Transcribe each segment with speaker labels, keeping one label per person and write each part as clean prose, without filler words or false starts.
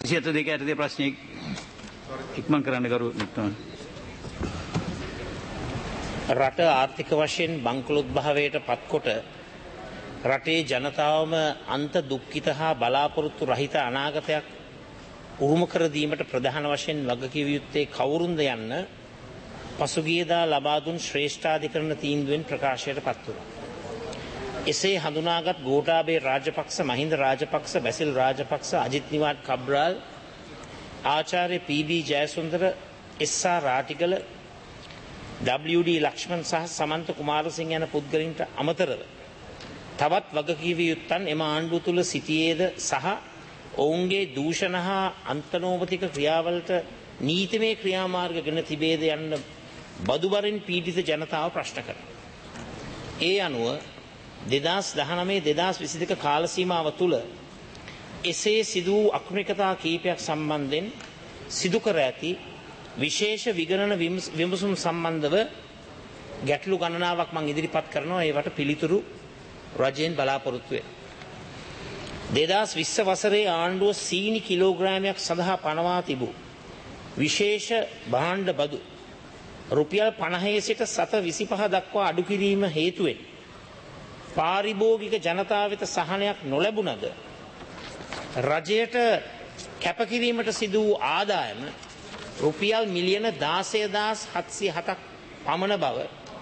Speaker 1: 272 යටතේ ප්‍රශ්නයක් ඉක්මන් කරන්න කරු නික්තම.
Speaker 2: රට ආර්ථික වශයෙන් බංකොලොත් භාවයට පත්කොට රටේ ජනතාවම අන්ත දුක්ඛිත හා බලාපොරොත්තු රහිත අනාගතයක් උරුම කර දීමට ප්‍රධාන වශයෙන් වගකිව යුත්තේ කවුරුන්ද යන්න පසුගියදා ලබා දුන් ශ්‍රේෂ්ඨාධිකරණ තීන්දුවෙන් ප්‍රකාශයට පත් වුණා. එසේ හඳුනාගත් ගෝඨාභය රාජපක්ෂ, මහින්ද රාජපක්ෂ, බැසිල් රාජපක්ෂ, අජිත් නිවාඩ් කබ්‍රාල්, ආචාර්ය P B. Jayasundara, S R. Ratigala, W.D. Lakshman සහ සමන්ත කුමාරසිංහ යන පුද්ගලයන්ට අමතරව තවත් වගකීව යුත්තන් එම ආණ්ඩුව තුළ සිටියේද සහ ඔවුන්ගේ දූෂණ හා අන්තනෝමතික ක්‍රියාවලට නීතිමය ක්‍රියාමාර්ග ගෙන තිබේද යන්න බදුබරින් පීඩිත ජනතාව ප්‍රශ්න කරනවා. ඒ අනුව 2019-2022 කාල සීමාව තුළ එසේ සිදු වූ අක්‍රමිකතා කීපයක් සම්බන්ධයෙන් සිදු කර ඇති විශේෂ විගණන විමසුම් සම්බන්ධව ගැටලු ගණනාවක් මම ඉදිරිපත් කරනවා. ඒවට පිළිතුරු රජයෙන් බලාපොරොත්තු වෙනවා. 2020 වසරේ ආණ්ඩුව සීනි කිලෝග්‍රෑමයක් සඳහා පනවා තිබූ විශේෂ භාණ්ඩ බදු රුපියල් 50 සිට 725 දක්වා අඩු කිරීම හේතුවෙන් පාරිභෝගික ජනතාව වෙත සහනයක් නොලැබුණද රජයට කැපකිරීමට සිදු වූ ආදායම රුපියල් මිලියන 16,707ක් පමණ බව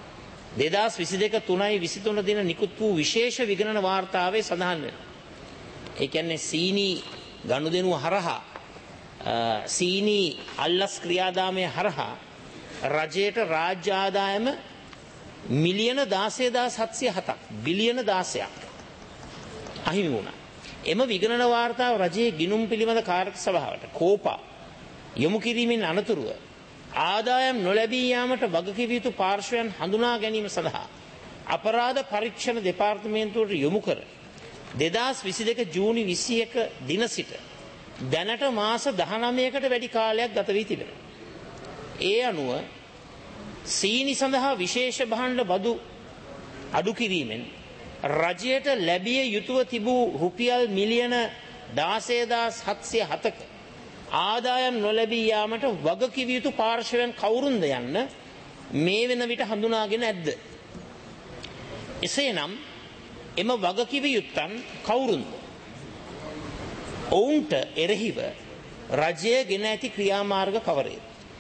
Speaker 2: 2022-3-23 දින නිකුත් වූ විශේෂ විගණන වාර්තාවේ සඳහන් වෙනවා. ඒ කියන්නේ සීනි ගනුදෙනුව හරහා සීනි අල්ලස් ක්‍රියාදාමයේ හරහා රජයට රාජ්‍ය ආදායම මිලියන 16,707ක් බිලියන 16ක් අහිමි වුණා. එම විගණන වාර්තාව රජයේ ගිණුම් පිළිබඳ කාර්යක සභාවට කෝපා යොමු කිරීමෙන් අනතුරුව ආදායම් නොලැබී යාමට වගකිව යුතු පාර්ශ්වයන් හඳුනා ගැනීම සඳහා අපරාධ පරීක්ෂණ දෙපාර්තමේන්තුවට යොමු කර 2022 ජූනි 21 දින සිට දැනට මාස 19කට වැඩි කාලයක් ගත වී තිබෙනවා. ඒ අනුව සීනි සඳහා විශේෂ භාණ්ඩ බදු අඩු කිරීමෙන් රජයට ලැබිය යුතුව තිබූ රුපියල් මිලියන 16,707ක ආදායම් නොලැබී යාමට වගකිව යුතු පාර්ශවයන් කවුරුන්ද යන්න මේ වෙන විට හඳුනාගෙන ඇද්ද? එසේනම් එම වගකිව යුත්තන් කවුරුන්ද? ඔවුන්ට එරෙහිව රජය ගෙන ඇති ක්‍රියාමාර්ග කවරේද?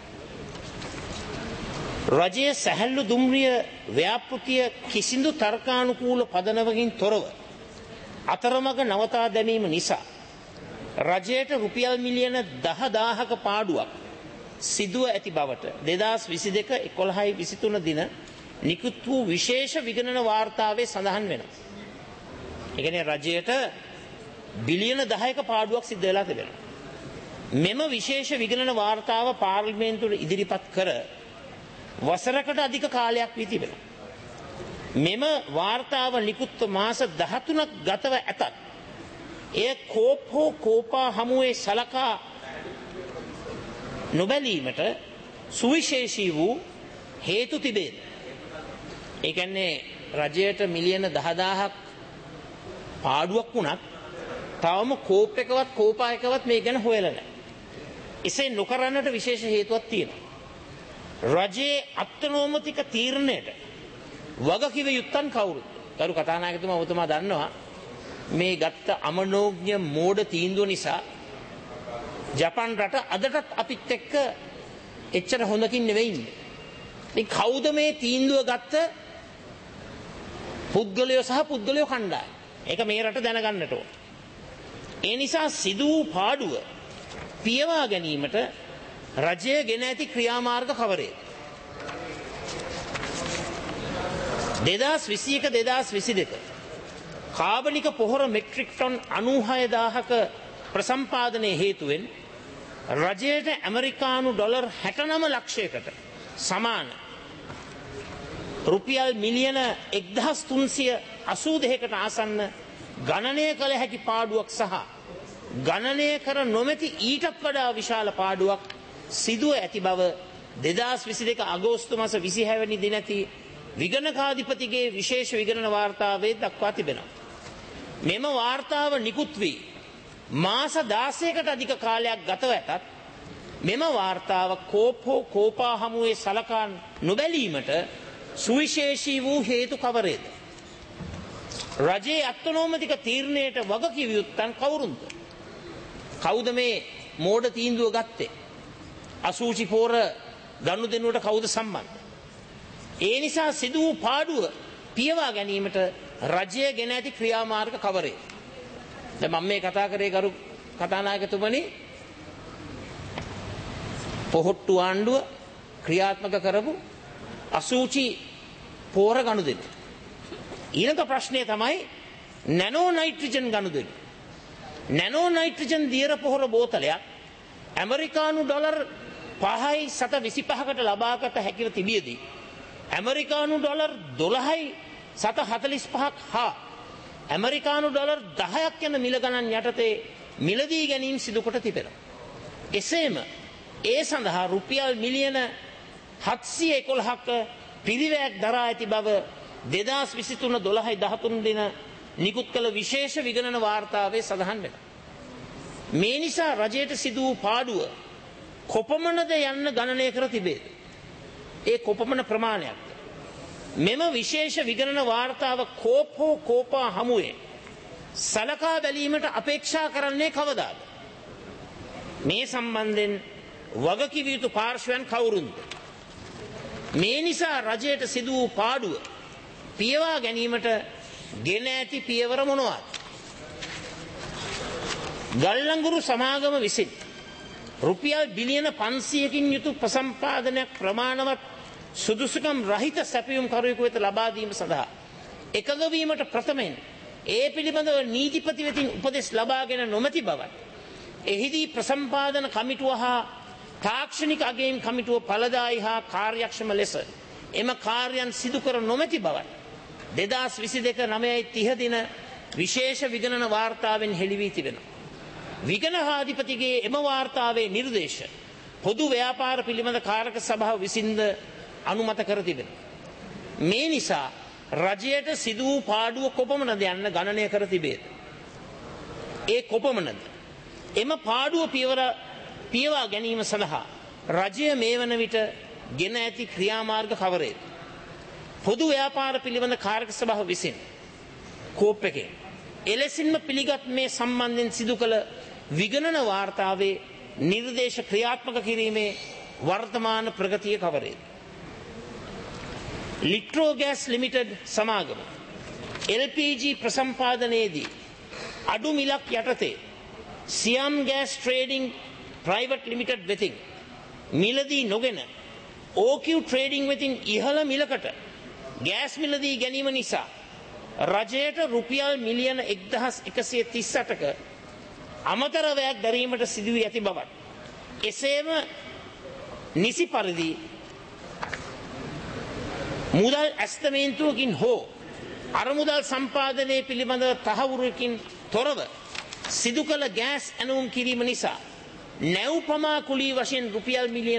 Speaker 2: රජයේ සැහැල්ලු දුම්රිය ව්‍යාපෘතිය කිසිදු තර්කානුකූල පදනමකින් තොරව අතරමඟ නවතා දැමීම නිසා රජයට රුපියල් මිලියන 10,000ක පාඩුවක් සිදුව ඇති බවට 2022-11-23 දින නිකුත් වූ විශේෂ විගණන වාර්තාවේ සඳහන් වෙනවා. ඒ කියන්නේ රජයට බිලියන 10ක පාඩුවක් සිද්ධ වෙලා තිබෙනවා. මෙම විශේෂ විගණන වාර්තාව පාර්ලිමේන්තුවට ඉදිරිපත් කර වසරකට අධික කාලයක් වී තිබෙනවා. මෙම වාර්තාව නිකුත් මාස 13ක් ගතව ඇතත් එය කෝප හෝ කෝපා හමුවේ සලකා නොබැලීමට සුවිශේෂී වූ හේතු තිබේද? ඒ කියන්නේ රජයට මිලියන 10,000ක් පාඩුවක් වුණත් තවම කෝප එකවත් කෝපා එකවත් මේ ගැන හොයලා නැහැ. එසේ නොකරන්නට විශේෂ හේතුවක් තියෙනවා. රජයේ අත්නෝමතික තීරණයට වගකිව යුත්තන් කවුරුද? කරු කතානායකතුමා ඔබතුමා දන්නවා මේ ගත්ත අමනෝඥ මෝඩ තීන්දුව නිසා ජපන් රට අදටත් අපිත් එක්ක එච්චර හොඳකින් නෙවෙයි ඉන්නේ. ඉතින් කවුද මේ තීන්දුව ගත්ත පුද්ගලයෝ සහ පුද්ගලයෝ කණ්ඩායම? ඒක මේ රට දැනගන්නට ඕන. ඒ නිසා සිදු වූ පාඩුව පියවා ගැනීමට රජය ගෙන ඇති ක්‍රියාමාර්ග කවරේද? 2021-2022 කාබනික පොහොර මෙට්‍රික් ටන් 96,000ක ප්‍රසම්පාදනයේ හේතුවෙන් රජයට ඇමරිකානු ඩොලර් 69 ලක්ෂයකට සමාන රුපියල් මිලියන 1,382කට ආසන්න ගණනය කළ හැකි පාඩුවක් සහ ගණනය කර නොමැති ඊටත් වඩා විශාල පාඩුවක් සිදුව ඇති බව 2022 අගෝස්තු මාස 26 වෙනි දින ඇති විගණකාධිපතිගේ විශේෂ විගණන වාර්තාවේ දක්වා තිබෙනවා. මෙම වාර්තාව නිකුත් වී මාස 16කට අධික කාලයක් ගතව ඇතත් මෙම වාර්තාව කෝපා හමුවේ සලකා නොබැලීමට සුවිශේෂී වූ හේතු කවරේද? රජයේ අත්නෝමතික තීරණයට වගකිව යුත්තන් කවුරුන්ද? කවුද මේ මෝඩ තීන්දුව ගත්තේ? අසූචි පෝර ගනුදෙනුවට කවුද සම්බන්ධ? ඒ නිසා සිදු වූ පාඩුව පියවා ගැනීමට රජය ගෙන ඇති ක්‍රියාමාර්ග කවරේද? දැන් මම මේ කතා කරේ ගරු කතානායකතුමනි, පොහොට්ටු ආණ්ඩුව ක්‍රියාත්මක කරපු අසූචි පෝර ගනුදෙනු. ඊළඟ ප්‍රශ්නය තමයි නැනෝ නයිට්‍රජන් ගනුදෙනු. නැනෝ නයිට්‍රජන් දියර පොහොර බෝතලයක් ඇමරිකානු ඩොලර් 5.25කට ලබාගත හැකිව තිබියදී ඇමරිකානු ඩොලර් 12.45ක් හා ඇමරිකානු ඩොලර් 10ක් යන මිල ගණන් යටතේ මිලදී ගැනීම සිදු කොට තිබෙනවා. එසේම ඒ සඳහා රුපියල් මිලියන 711ක පිරිවැයක් දරා ඇති බව 2023-12-13 දින නිකුත් කළ විශේෂ විගණන වාර්තාවේ සඳහන් වෙනවා. මේ නිසා රජයට සිදු වූ පාඩුව කොපමණද යන්න ගණනය කර තිබේද? ඒ කොපමණ ප්‍රමාණයක්ද? මෙම විශේෂ විගණන වාර්තාව කෝපා හමුවේ සලකා බැලීමට අපේක්ෂා කරන්නේ කවදාද? මේ සම්බන්ධයෙන් වගකිව යුතු පාර්ශ්වයන් කවුරුන්ද? මේ නිසා රජයට සිදු වූ පාඩුව පියවා ගැනීමට ගෙන ඇති පියවර මොනවාද? ගල්ලංගුරු සමාගම විසින් රුපියල් බිලියන 500කින් යුතු ප්‍රසම්පාදනයක් ප්‍රමාණවත් සුදුසුකම් රහිත සැපයුම් කරුවෙකු වෙත ලබා දීම සඳහා එකඟ වීමට ප්‍රථමයෙන් ඒ පිළිබඳව නීතිපති වෙතින් උපදෙස් ලබාගෙන නොමැති බවත්, එහිදී ප්‍රසම්පාදන කමිටුව හා තාක්ෂණික අගයීම් කමිටුව ඵලදායී හා කාර්යක්ෂම ලෙස එම කාර්යයන් සිදු කර නොමැති බවත් 2022-9-30 දින විශේෂ විගණන වාර්තාවෙන් හෙළි වී තිබෙනවා. විගණනාධිපතිගේ එම වාර්තාවේ නිර්දේශ පොදු ව්‍යාපාර පිළිබඳ කාරක සභාව විසින්ද අනුමත කර තිබෙනවා. මේ නිසා රජයට සිදු වූ පාඩුව කොපමණද යන්න ගණනය කර තිබේද? ඒ කොපමණද? එම පාඩුව පියවා ගැනීම සඳහා රජය මේ වන විට ගෙන ඇති ක්‍රියාමාර්ග කවරේද? පොදු ව්‍යාපාර පිළිබඳ කාරක සභාව විසින් කෝප් එකේ එලෙසින්ම පිළිගත් මේ සම්බන්ධයෙන් සිදු කළ විගණන වාර්තාවේ නිර්දේශ ක්‍රියාත්මක කිරීමේ වර්තමාන ප්‍රගතිය කවරේද? ලිට්‍රෝ ගෑස් ලිමිටඩ් සමාගම LPG ප්‍රසම්පාදනයේදී අඩු මිලක් යටතේ Siam gas trading private limited වෙතින් මිලදී නොගෙන OQ ට්‍රේඩිං වෙතින් ඉහළ මිලකට ගෑස් මිලදී ගැනීම නිසා රජයට රුපියල් මිලියන 1138ක අමතර වැයක් දැරීමට සිදු වී ඇති බවත්, එසේම නිසි පරිදි මුදල් ඇස්තමේන්තුවකින් හෝ අරමුදල් සම්පාදනය පිළිබඳව තහවුරකින් තොරව සිදු කළ ගෑස් ඇනවුම් කිරීම නිසා නැව්පමා කුලී වශයෙන් රුපියල් මිලියන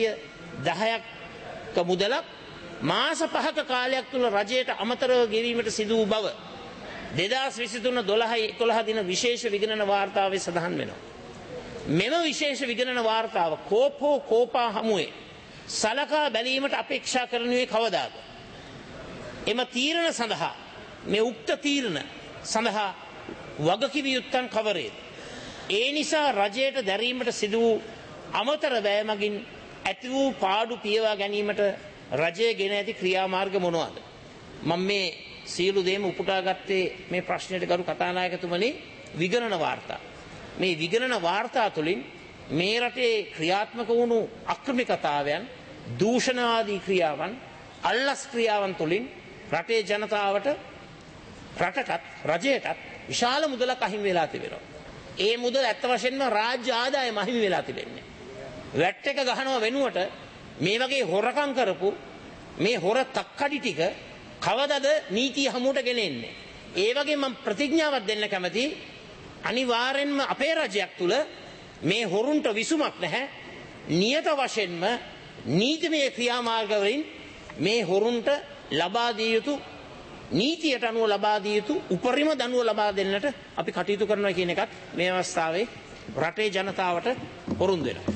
Speaker 2: 210ක මුදලක් මාස 5ක කාලයක් තුළ රජයට අමතරව ගෙවීමට සිදු වූ බව 2023-12-11 දින විශේෂ විගණන වාර්තාවේ සඳහන් වෙනවා. මෙම විශේෂ විගණන වාර්තාව කෝපා හමුවේ සලකා බැලීමට අපේක්ෂා කරනුයේ කවදාද? එම තීරණ සඳහා මේ උක්ත තීරණ සඳහා වගකිව යුත්තන් කවරේද? ඒ නිසා රජයට දැරීමට සිදු වූ අමතර වැය මගින් ඇති වූ පාඩු පියවා ගැනීමට රජය ගෙන ඇති ක්‍රියාමාර්ග මොනවාද? මම මේ සියලු දේම උපුටා ගත්තේ මේ ප්‍රශ්නයට ගරු කතානායකතුමනි විගණන වාර්තා. මේ විගණන වාර්තා තුළින් මේ රටේ ක්‍රියාත්මක වුණු අක්‍රමිකතාවයන්, දූෂණවාදී ක්‍රියාවන්, අල්ලස් ක්‍රියාවන් තුළින් රටේ ජනතාවට, රටටත් රජයටත් විශාල මුදලක් අහිමි වෙලා තිබෙනවා. ඒ මුදල ඇත්ත වශයෙන්ම රාජ්‍ය ආදායම අහිමි වෙලා තිබෙන්නේ. වැට් එක ගහනව වෙනුවට මේ වගේ හොරකම් කරපු මේ හොර තක්කඩි ටික කවදද නීතිය හමුවට ගෙන එන්නේ? ඒ වගේ මම ප්‍රතිඥාවක් දෙන්න කැමතියි. අනිවාර්යෙන්ම අපේ රජයක් තුල මේ හොරුන්ට විසුමක් නැහැ. නියත වශයෙන්ම නීතිමය ක්‍රියාමාර්ග වලින් මේ හොරුන්ට ලබා දිය යුතු නීතියට අනුව ලබා දිය යුතු උපරිම දනුව ලබා දෙන්නට අපි කටයුතු කරනවා කියන එකත් මේ අවස්ථාවේ රටේ ජනතාවට පොරොන්දු වෙනවා.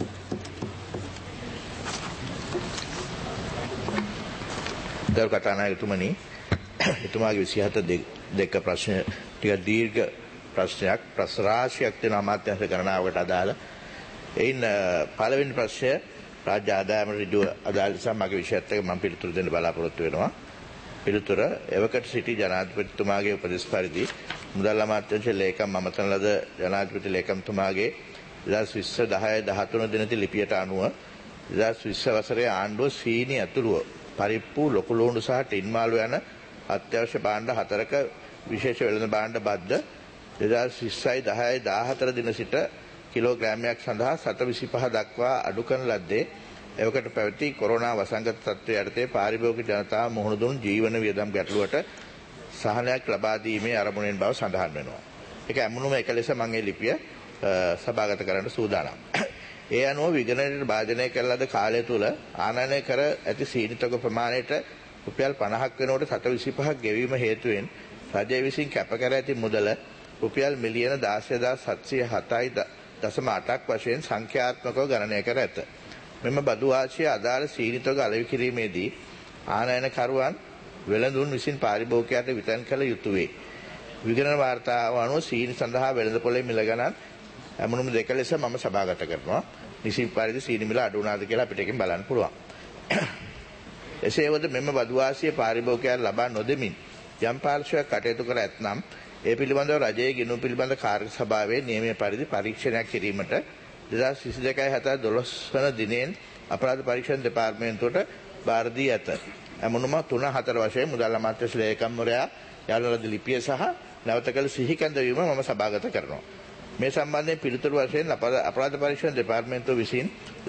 Speaker 3: දරු කතානායකතුමනි, එතුමාගේ 27 දෙක ප්‍රශ්න ටික දීර්ඝ ප්‍රශ්නයක්, ප්‍රශ්න රාශියක් තියෙන අමාත්‍යාංශ ගණනාවකට අදාළ. එයින් පළවෙනි ප්‍රශ්නය රාජ්‍ය ආදායම ඍජුව අදාළ නිසා මගේ විෂයත් එක්ක මම පිළිතුරු දෙන්න බලාපොරොත්තු වෙනවා. පිළිතුර එවකට සිටි ජනාධිපතිතුමාගේ උපදෙස් පරිදි මුදල් අමාත්‍යාංශ ලේකම් අමතන ලද ජනාධිපති ලේකම්තුමාගේ 2020-10-13 දිනති ලිපියට අනුව 2020 වසරේ ආණ්ඩුව සීනි ඇතුළුව පරිප්පු ලොකු ලුණු සහ ටින් මාළු යන අත්‍යවශ්‍ය භාණ්ඩ 4ක විශේෂ වෙළඳ භාණ්ඩ බද්ද 2020-10-14 දින සිට කිලෝග්‍රෑමයක් සඳහා 725 දක්වා අඩු කරන ලද්දේ එවකට පැවති කොරෝනා වසංගත තත්ත්වය යටතේ පාරිභෝගික ජනතාව මුහුණ දුන් ජීවන වියදම් ගැටලුවට සහනයක් ලබා දීමේ අරමුණෙන් බව සඳහන් වෙනවා. ඒක ඇමුණුම එක ලෙස මම මේ ලිපිය සභාගත කරන්න සූදානම්. ඒ අනුව විගණනයට භාජනය කළ ලද කාලය තුල ආනයනය කර ඇති සීනිතක ප්‍රමාණයට රුපියල් 50ක් වෙනකොට 725ක් ගෙවීම හේතුවෙන් රජය විසින් කැප කර ඇති මුදල රුපියල් මිලියන 16,707.8ක් වශයෙන් සංඛ්‍යාත්මකව ගණනය කර ඇත. මෙම බදු ආශය අදාළ සීනිතක අලෙවි කිරීමේදී ආනයනකරුවන් වෙළඳුන් විසින් පාරිභෝගිකයාට විතරණ කළ යුතුය වේ. විගණන වාර්තාව අනුව සීනි සඳහා වෙළඳ පොලේ මිල ගණන් ඇමුණුම් දෙක ලෙස මම සභාගත කරනවා. නිසි පරිදි සීනි මිල අඩු වුණාද කියලා අපිට එකෙන් බලන්න පුළුවන්. එසේවද මෙම බදු ආශය පාරිභෝගිකයන් ලබා නොදෙමින් යම් පාර්ශ්වයක් කටයුතු කර ඇතනම් ඒ පිළිබඳව රජයේ ගිණුම් පිළිබඳ කාර්ය සභාවේ නියමයේ පරිදි පරීක්ෂණයක් කිරීමට 2022-12 වන දිනෙන් අපරාධ පරීක්ෂණ දෙපාර්තමේන්තුවට බාර දී ඇත. ඇමුණුම 3-4 වශයෙන් මුදල් අමාත්‍යාංශ ලේකම්වරයා යන ලද ලිපිය සහ නැවත කළ සිහි කැඳවීම මම සභාගත කරනවා. මේ සම්බන්ධයෙන් පිළිතුරු වශයෙන් අපරාධ පරීක්ෂණ දෙපාර්තමේන්තුව විසින්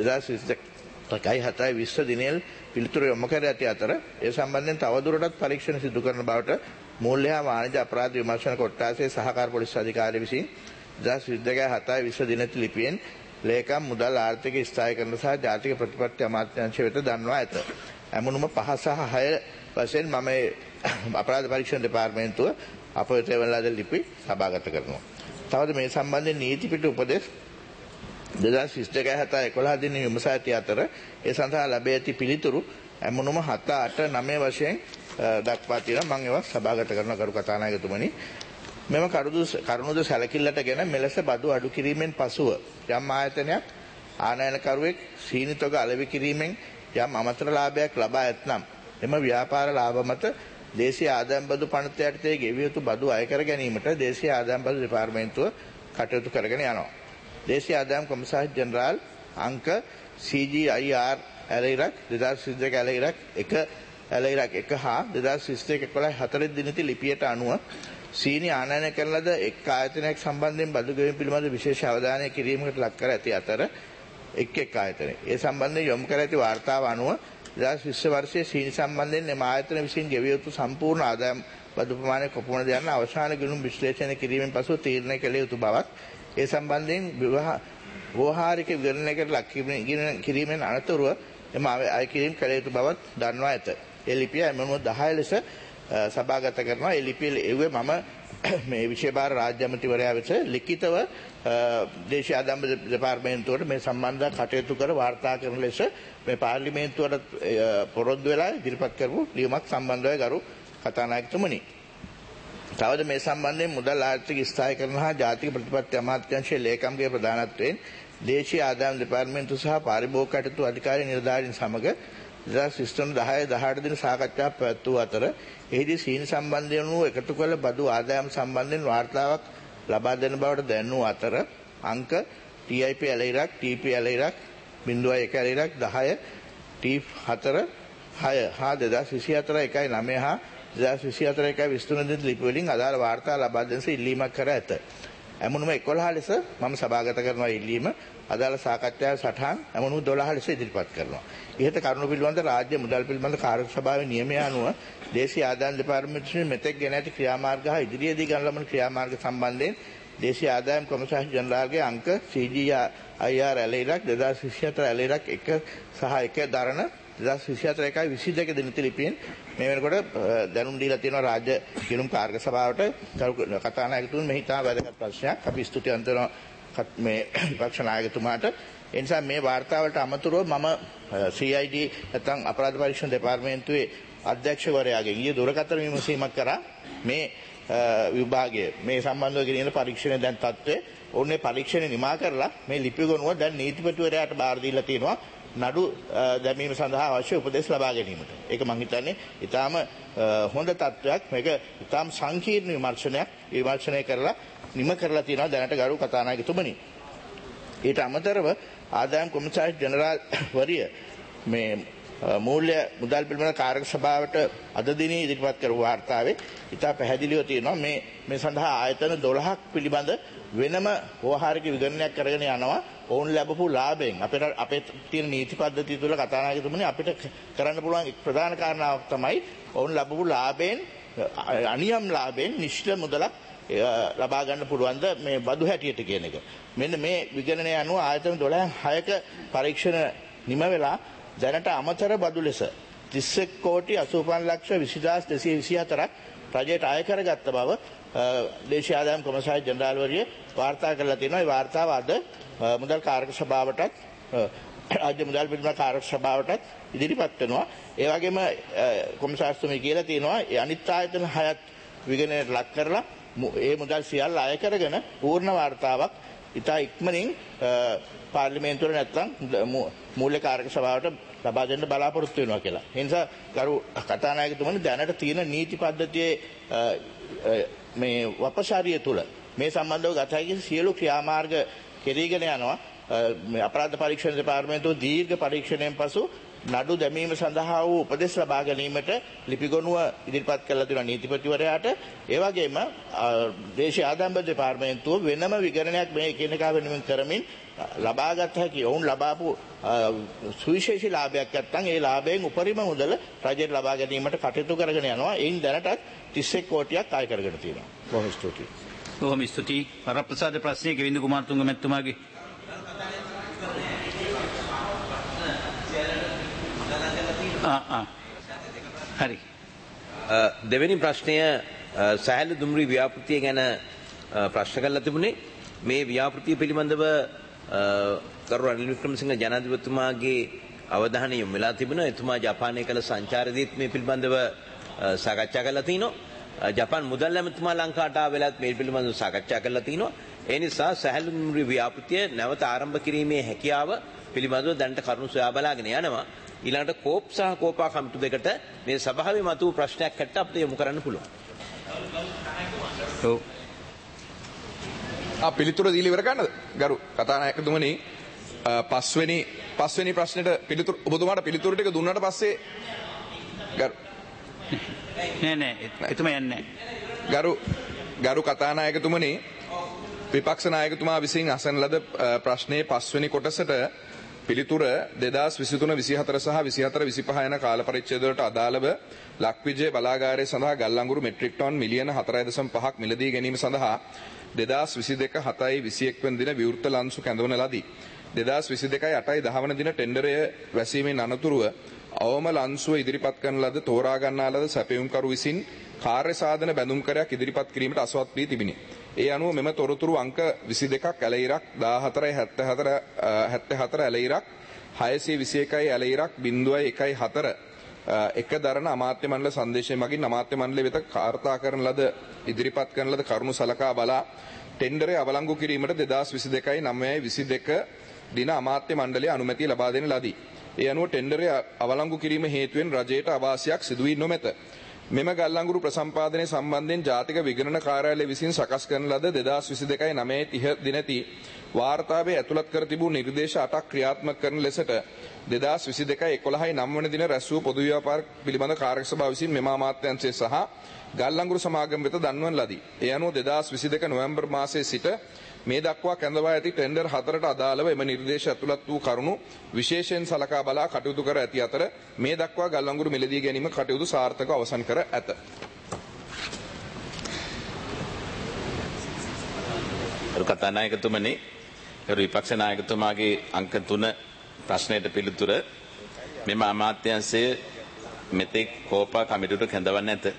Speaker 3: 2022-20 දිනේල් පිළිතුරු යොමු කර ඇති අතර ඒ සම්බන්ධයෙන් තවදුරටත් පරීක්ෂණ සිදු කරන බවට මූල්‍ය හා වාණිජ අපරාධ විමර්ශන කොට්ටාසේ සහකාර පොලිස් අධිකාරිය විසින් 2022-7 දිනති ලිපියෙන් ලේකම් මුදල් ආර්ථික ස්ථායීකරණ සහ ජාතික ප්‍රතිපත්ති අමාත්‍යාංශය වෙත දන්වා ඇත. ඇමුණුම 5 සහ 6 වශයෙන් මම අපරාධ පරීක්ෂණ දෙපාර්තමේන්තුව අප වෙත එවන ලද ලිපි සභාගත කරනවා. තවද මේ සම්බන්ධයෙන් නීති පිට උපදෙස් 2022-11 දින විමසා ඇති අතර ඒ සඳහා ලැබී ඇති පිළිතුරු ඇමුණුම 7, 8, 9 වශයෙන් දක්වා තියෙනවා. මම ඒවා සභාගත කරන කරු කතානායකතුමනි, මෙම කරුණුද සැලකිල්ලටගෙන මෙලෙස බදු අඩු කිරීමෙන් පසුව යම් ආයතනයක් ආනයනකරුවෙක් සීනිතක අලෙවි කිරීමෙන් යම් අමතර ලාභයක් ලබා ඇතනම් එම ව්‍යාපාර ලාභ මත දේශීය ආදායම් බදු පනත යටතේ ගෙවිය යුතු බදු අය කර ගැනීමට දේශීය ආදායම් බදු දෙපාර්තමේන්තුව කටයුතු කරගෙන යනවා. දේශීය ආදායම් කොමසාරිස් ජෙනරාල් අංක CGIR ඇලයිරක් 2022 ඇලයිරක් 1 ඇලයිරක් 1 හා 2021-11 දිනති ලිපියට අනුව සීනි ආනයනය කරන ලද එක් ආයතනයක් සම්බන්ධයෙන් බදු ගෙවීම පිළිබඳ විශේෂ අවධානය කිරීමකට ලක් කර ඇති අතර එක් ආයතනය ඒ සම්බන්ධයෙන් යොමු කර ඇති වාර්තාව අනුව 2020 වර්ෂයේ සීනි සම්බන්ධයෙන් එම ආයතන විසින් ගෙවිය යුතු සම්පූර්ණ ආදායම් බදු ප්‍රමාණය කොපමණද යන අවසාන ගිණුම් විශ්ලේෂණය කිරීමෙන් පසු තීරණය කළ යුතු බවත් ඒ සම්බන්ධයෙන් ව්‍යවහාරික විවරණයකට ලක් කිරීමෙන් අනතුරුව එම අය කිරීම කළ යුතු බවත් දන්වා ඇත. ඒ ලිපිය එමම 10 ලෙස සභාගත කරනවා. ඒ ලිපිය එව්වේ මම මේ විෂය භාර රාජ්‍ය අමාත්‍යවරයා වෙත ලිඛිතව දේශීය ආදායම් දෙපාර්තමේන්තුවට මේ සම්බන්ධව කටයුතු කර වාර්තා කරන ලෙස මේ පාර්ලිමේන්තුවට පොරොන්දු වෙලා ඉදිරිපත් කරපු ලියුමක් සම්බන්ධව ගරු කතානායකතුමනි. තවද මේ සම්බන්ධයෙන් මුදල් ආර්ථික ස්ථායීකරණ හා ජාතික ප්‍රතිපත්ති අමාත්‍යාංශයේ ලේකම්ගේ ප්‍රධානත්වයෙන් දේශීය ආදායම් දෙපාර්තමේන්තුව සහ පාරිභෝගික කටයුතු අධිකාරී නිලධාරීන් සමග 2010-18 දින සාකච්ඡා පැවැත්වූ අතර එහිදී සීනි සම්බන්ධයෙන් වූ එකතු කළ බදු ආදායම් සම්බන්ධයෙන් වාර්තාවක් ලබා දෙන බවට දැන්වූ අතර අංක TIP ඇලයිරක් TP ඇලයිරක් 01 ඇලයිරක් 10 T4 6 හා 2024-1-9 හා 2024-1-23 දින ලිපි වලින් අදාළ වාර්තා ලබා දෙන ඉල්ලීමක් කර ඇත. ඇමුණුම 11 ලෙස මම සභාගත කරනවා ඉල්ලීම අදාළ සාකච්ඡාවේ සටහන් ඇමුණුම 12 ලෙස ඉදිරිපත් කරනවා. ඉහත කරුණු පිළිබඳ රාජ්‍ය මුදල් පිළිබඳ කාර්ය සභාවේ නියමය අනුව දේශීය ආදායම් දෙපාර්තමේන්තුවේ මෙතෙක් ගෙන ඇති ක්‍රියාමාර්ග හා ඉදිරියේදී ගන්න ලබන ක්‍රියාමාර්ග සම්බන්ධයෙන් දේශීය ආදායම් කොමසාරිස් ජෙනරාල්ගේ අංක CGIR ඇලයිරක් 2024 ඇලයිරක් 1 සහ 1 දරන 2024 දිනති ලිපියෙන් මේ වෙනකොට දැනුම් දීලා තියෙනවා රාජ්‍ය ගිණුම් කාර්ය සභාවට කතානායකතුමන් මෙහි තා වැදගත් ප්‍රශ්නයක් අපි ස්තුතිවන්ත වෙනවා මේ විපක්ෂ නායකතුමාට. ඒ නිසා මේ වාර්තාවලට අමතරව මම CID නැත්නම් අපරාධ පරීක්ෂණ දෙපාර්තමේන්තුවේ අධ්‍යක්ෂකවරයාගෙන් ඊයේ දුරකථන විමසීමක් කරා මේ විභාගය මේ සම්බන්ධව ගෙනියන පරීක්ෂණය දැන් තත්ත්වය ඕනේ පරීක්ෂණය නිමා කරලා මේ ලිපි ගොනුව දැන් නීතිපතිවරයාට බාර දීලා තියෙනවා නඩු දැමීම සඳහා අවශ්‍ය උපදෙස් ලබා ගැනීමට. ඒක මම හිතන්නේ ඊටාම හොඳ තත්ත්වයක්. මේක ඊටාම සංකීර්ණ විමර්ශනය කරලා නිම කරලා තියෙනවා දැනට ගරු කතානායකතුමනි. ඊට අමතරව ආදායම් කොමසාරිස් ජෙනරාල් වරිය මේ මූල්‍ය මුදල් පිළිබඳ කාර්ය සභාවට අද දිනේ ඉදිරිපත් කරපු වාර්තාවේ ඉතා පැහැදිලිව තියෙනවා මේ සඳහා ආයතන 12ක් පිළිබඳ වෙනම ව්‍යවහාරික විගණනයක් කරගෙන යනවා ඔවුන් ලැබපු ලාභයෙන්. අපේ තියෙන නීති පද්ධතිය තුළ කතානායකතුමනි අපිට කරන්න පුළුවන් එක් ප්‍රධාන කාරණාවක් තමයි ඔවුන් ලැබපු ලාභයෙන් අනියම් ලාභයෙන් නිශ්චල මුදලක් ලබා ගන්න පුළුවන්ද මේ බදු හැටියට කියන එක. මෙන්න මේ විගණනය අනුව ආයතන 12ක පරීක්ෂණ නිම වෙලා දැනට අමතර බදු ලෙස 31 කෝටි 85,20,224ක් රජයට අය කරගත්ත බව දේශීය ආදායම් කොමසාරිස් ජෙනරාල්වරිය වාර්තා කරලා තියෙනවා. ඒ වාර්තාව අද මුදල් කාර්ය සභාවටත් රාජ්‍ය මුදල් පිළිබඳ කාර්ය සභාවටත් ඉදිරිපත් වෙනවා. ඒ වගේම කොමසාරිස්තුමී කියලා තියෙනවා අනිත් ආයතන 6ත් විගණනයට ලක් කරලා ඒ මුදල් සියල්ල අය කරගෙන පූර්ණ වාර්තාවක් ඉතා ඉක්මනින් පාර්ලිමේන්තුවට නැත්නම් මූල්‍ය කාර්ය සභාවට ලබා දෙන්න බලාපොරොත්තු වෙනවා කියලා. ඒ නිසා ගරු කතානායකතුමනි දැනට තියෙන නීති පද්ධතියේ මේ වපසාරිය තුල මේ සම්බන්ධව ගත හැකි සියලු ක්‍රියාමාර්ග කෙරීගෙන යනවා. මේ අපරාධ පරීක්ෂණ දෙපාර්තමේන්තුව දීර්ඝ පරීක්ෂණයෙන් පසු නඩු දැමීම සඳහා වූ උපදෙස් ලබා ගැනීමට ලිපිගොනුව ඉදිරිපත් කළ තියෙනවා නීතිපතිවරයාට. ඒ වගේම දේශීය ආදායම් දෙපාර්තමේන්තුව වෙනම විගණනයක් මේ එකිනෙකා වෙනුවෙන් කරමින් ලබාගත හැකි ඔවුන් ලබාපු සුවිශේෂී ලාභයක් නැත්නම් ඒ ලාභයෙන් උපරිම මුදල රජයට ලබා ගැනීමට කටයුතු කරගෙන යනවා. එයින් දැනටත් 31 කෝටියක් අය කරගෙන තියෙනවා. බොහොම ස්තුතියි.
Speaker 1: බොහොම ස්තුතියි. වරප්‍රසාද ප්‍රශ්නයේ ගෙවින්දු කුමාරතුංග මැතිතුමාගේ හරි.
Speaker 4: දෙවෙනි ප්‍රශ්නය සහැල්ලු දුම්රිය ව්‍යාපෘතිය ගැන ප්‍රශ්න කරලා තිබුණේ. මේ ව්‍යාපෘතිය පිළිබඳව කරු රනිල් වික්‍රමසිංහ ජනාධිපතිතුමාගේ අවධානය යොමු වෙලා තිබුණා. එතුමා ජපානයේ කළ සංචාරයේදීත් මේ පිළිබඳව සාකච්ඡා කරලා තිනවා. ජපාන් මුදල් ඇමතිතුමා ලංකාවට ආවෙලත් මේ පිළිබඳව සාකච්ඡා කරලා තිනවා. ඒ නිසා සහැල්ලු දුම්රිය ව්‍යාපෘතිය නැවත ආරම්භ කිරීමේ හැකියාව පිළිබඳව දැනට කරුණු සොයා බලාගෙන යනවා. ඊළඟට කෝප් සහ කෝපා කමිටු දෙකට මේ සභාවේ මතු ප්‍රශ්නයක් හැට අපිට යොමු කරන්න පුළුවන්.
Speaker 5: පිළිතුර දීලා ඉවර කරන්නද? ගරු කතානායකතුමනි පස්වෙනි ප්‍රශ්නෙට පිළිතුරු ඔබතුමාට පිළිතුරු ටික දුන්නාට පස්සේ ගරු
Speaker 1: නෑ එතුමා යන්නේ
Speaker 5: ගරු කතානායකතුමනි විපක්ෂ නායකතුමා විසින් අසන ලද ප්‍රශ්නයේ පස්වෙනි කොටසට පිළිතුර 2023-24 සහ 24-25 යන කාල පරිච්ඡේදවලට අදාළව ලක්විජය බලාගාරය සඳහා ගල් අඟුරු මෙට්‍රික් ටන් මිලියන 4.5ක් මිලදී ගැනීම සඳහා 2022-7-21 වන දින විවෘත ලන්සු කැඳවන ලදී. 2022-8-10 වන දින ටෙන්ඩරය වැසීමෙන් අනතුරුව අවම ලන්සුව ඉදිරිපත් කරන ලද තෝරා ගන්නා ලද සැපයුම්කරු විසින් කාර්ය සාධන බැඳුම්කරයක් ඉදිරිපත් කිරීමට අසවත් වී තිබිණි. ඒ අනුව මෙම තොරතුරු අංක 22ක් ඇලයිරක් 1474 ඇලයිරක් 621 ඇලයිරක් 0.14 එක දරන අමාත්‍ය මණ්ඩල සංදේශය මගින් අමාත්‍ය මණ්ඩලය වෙත කාර්තා කරන ලද ඉදිරිපත් කරන ලද කරුණු සලකා බලා ටෙන්ඩරය අවලංගු කිරීමට 2022-9-22 දින අමාත්‍ය මණ්ඩලය අනුමැතිය ලබා දෙන ලදී. ඒ අනුව ටෙන්ඩරය අවලංගු කිරීම හේතුවෙන් රජයට අවාසියක් සිදු වී නොමැත. මෙම ගල් අඟුරු ප්‍රසම්පාදනය සම්බන්ධයෙන් ජාතික විගණන කාර්යාලය විසින් සකස් කරන ලද 2022-9-30 දිනති වාර්තාවේ ඇතුළත් කර තිබූ නිර්දේශ 8ක් ක්‍රියාත්මක කරන ලෙසට 2022-11-9 වන දින රැස් වූ පොදු ව්‍යාපාර පිළිබඳ කාර්ය සභාව විසින් මෙම අමාත්‍යාංශය සහ ගල් අඟුරු සමාගම වෙත දන්වන ලදී. ඒ අනුව 2022 නොවැම්බර් මාසයේ සිට මේ දක්වා කැඳවා ඇති ටෙන්ඩර් 4ට අදාළව එම නිර්දේශ ඇතුළත් වූ කරුණු විශේෂයෙන් සලකා බලා කටයුතු කර ඇති අතර මේ දක්වා ගල් අඟුරු මිලදී ගැනීම කටයුතු සාර්ථකව අවසන් කර ඇත.
Speaker 6: කතානායකතුමනි, විපක්ෂ නායකතුමාගේ අංක 3 ප්‍රශ්නයට පිළිතුර මෙම අමාත්‍යාංශය මෙතෙක් කෝපා කමිටුවට කැඳවන්නේ නැත.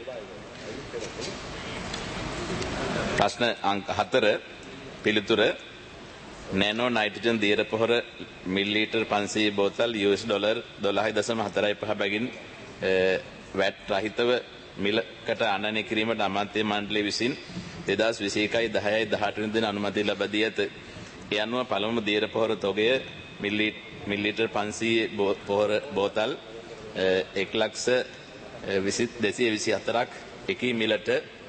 Speaker 6: ප්‍රශ්න අංක 4 පිළිතුර නෑනෝ නයිට්‍රජන් දියර පොහොර මිලිලීටර් 500 බෝතල් US ඩොලර් 12.45 බැගින් වැට් රහිතව මිලකට ආනයනය කිරීමට අමාත්‍ය මණ්ඩලය විසින් 2021 10 දින අනුමැතිය ලබා දී ඇත. ඒ අනුව පළමු දියර පොහොර තොගය මිලිලීටර් 500 පොහොර බෝතල් 1,224,ක් එකී මිලට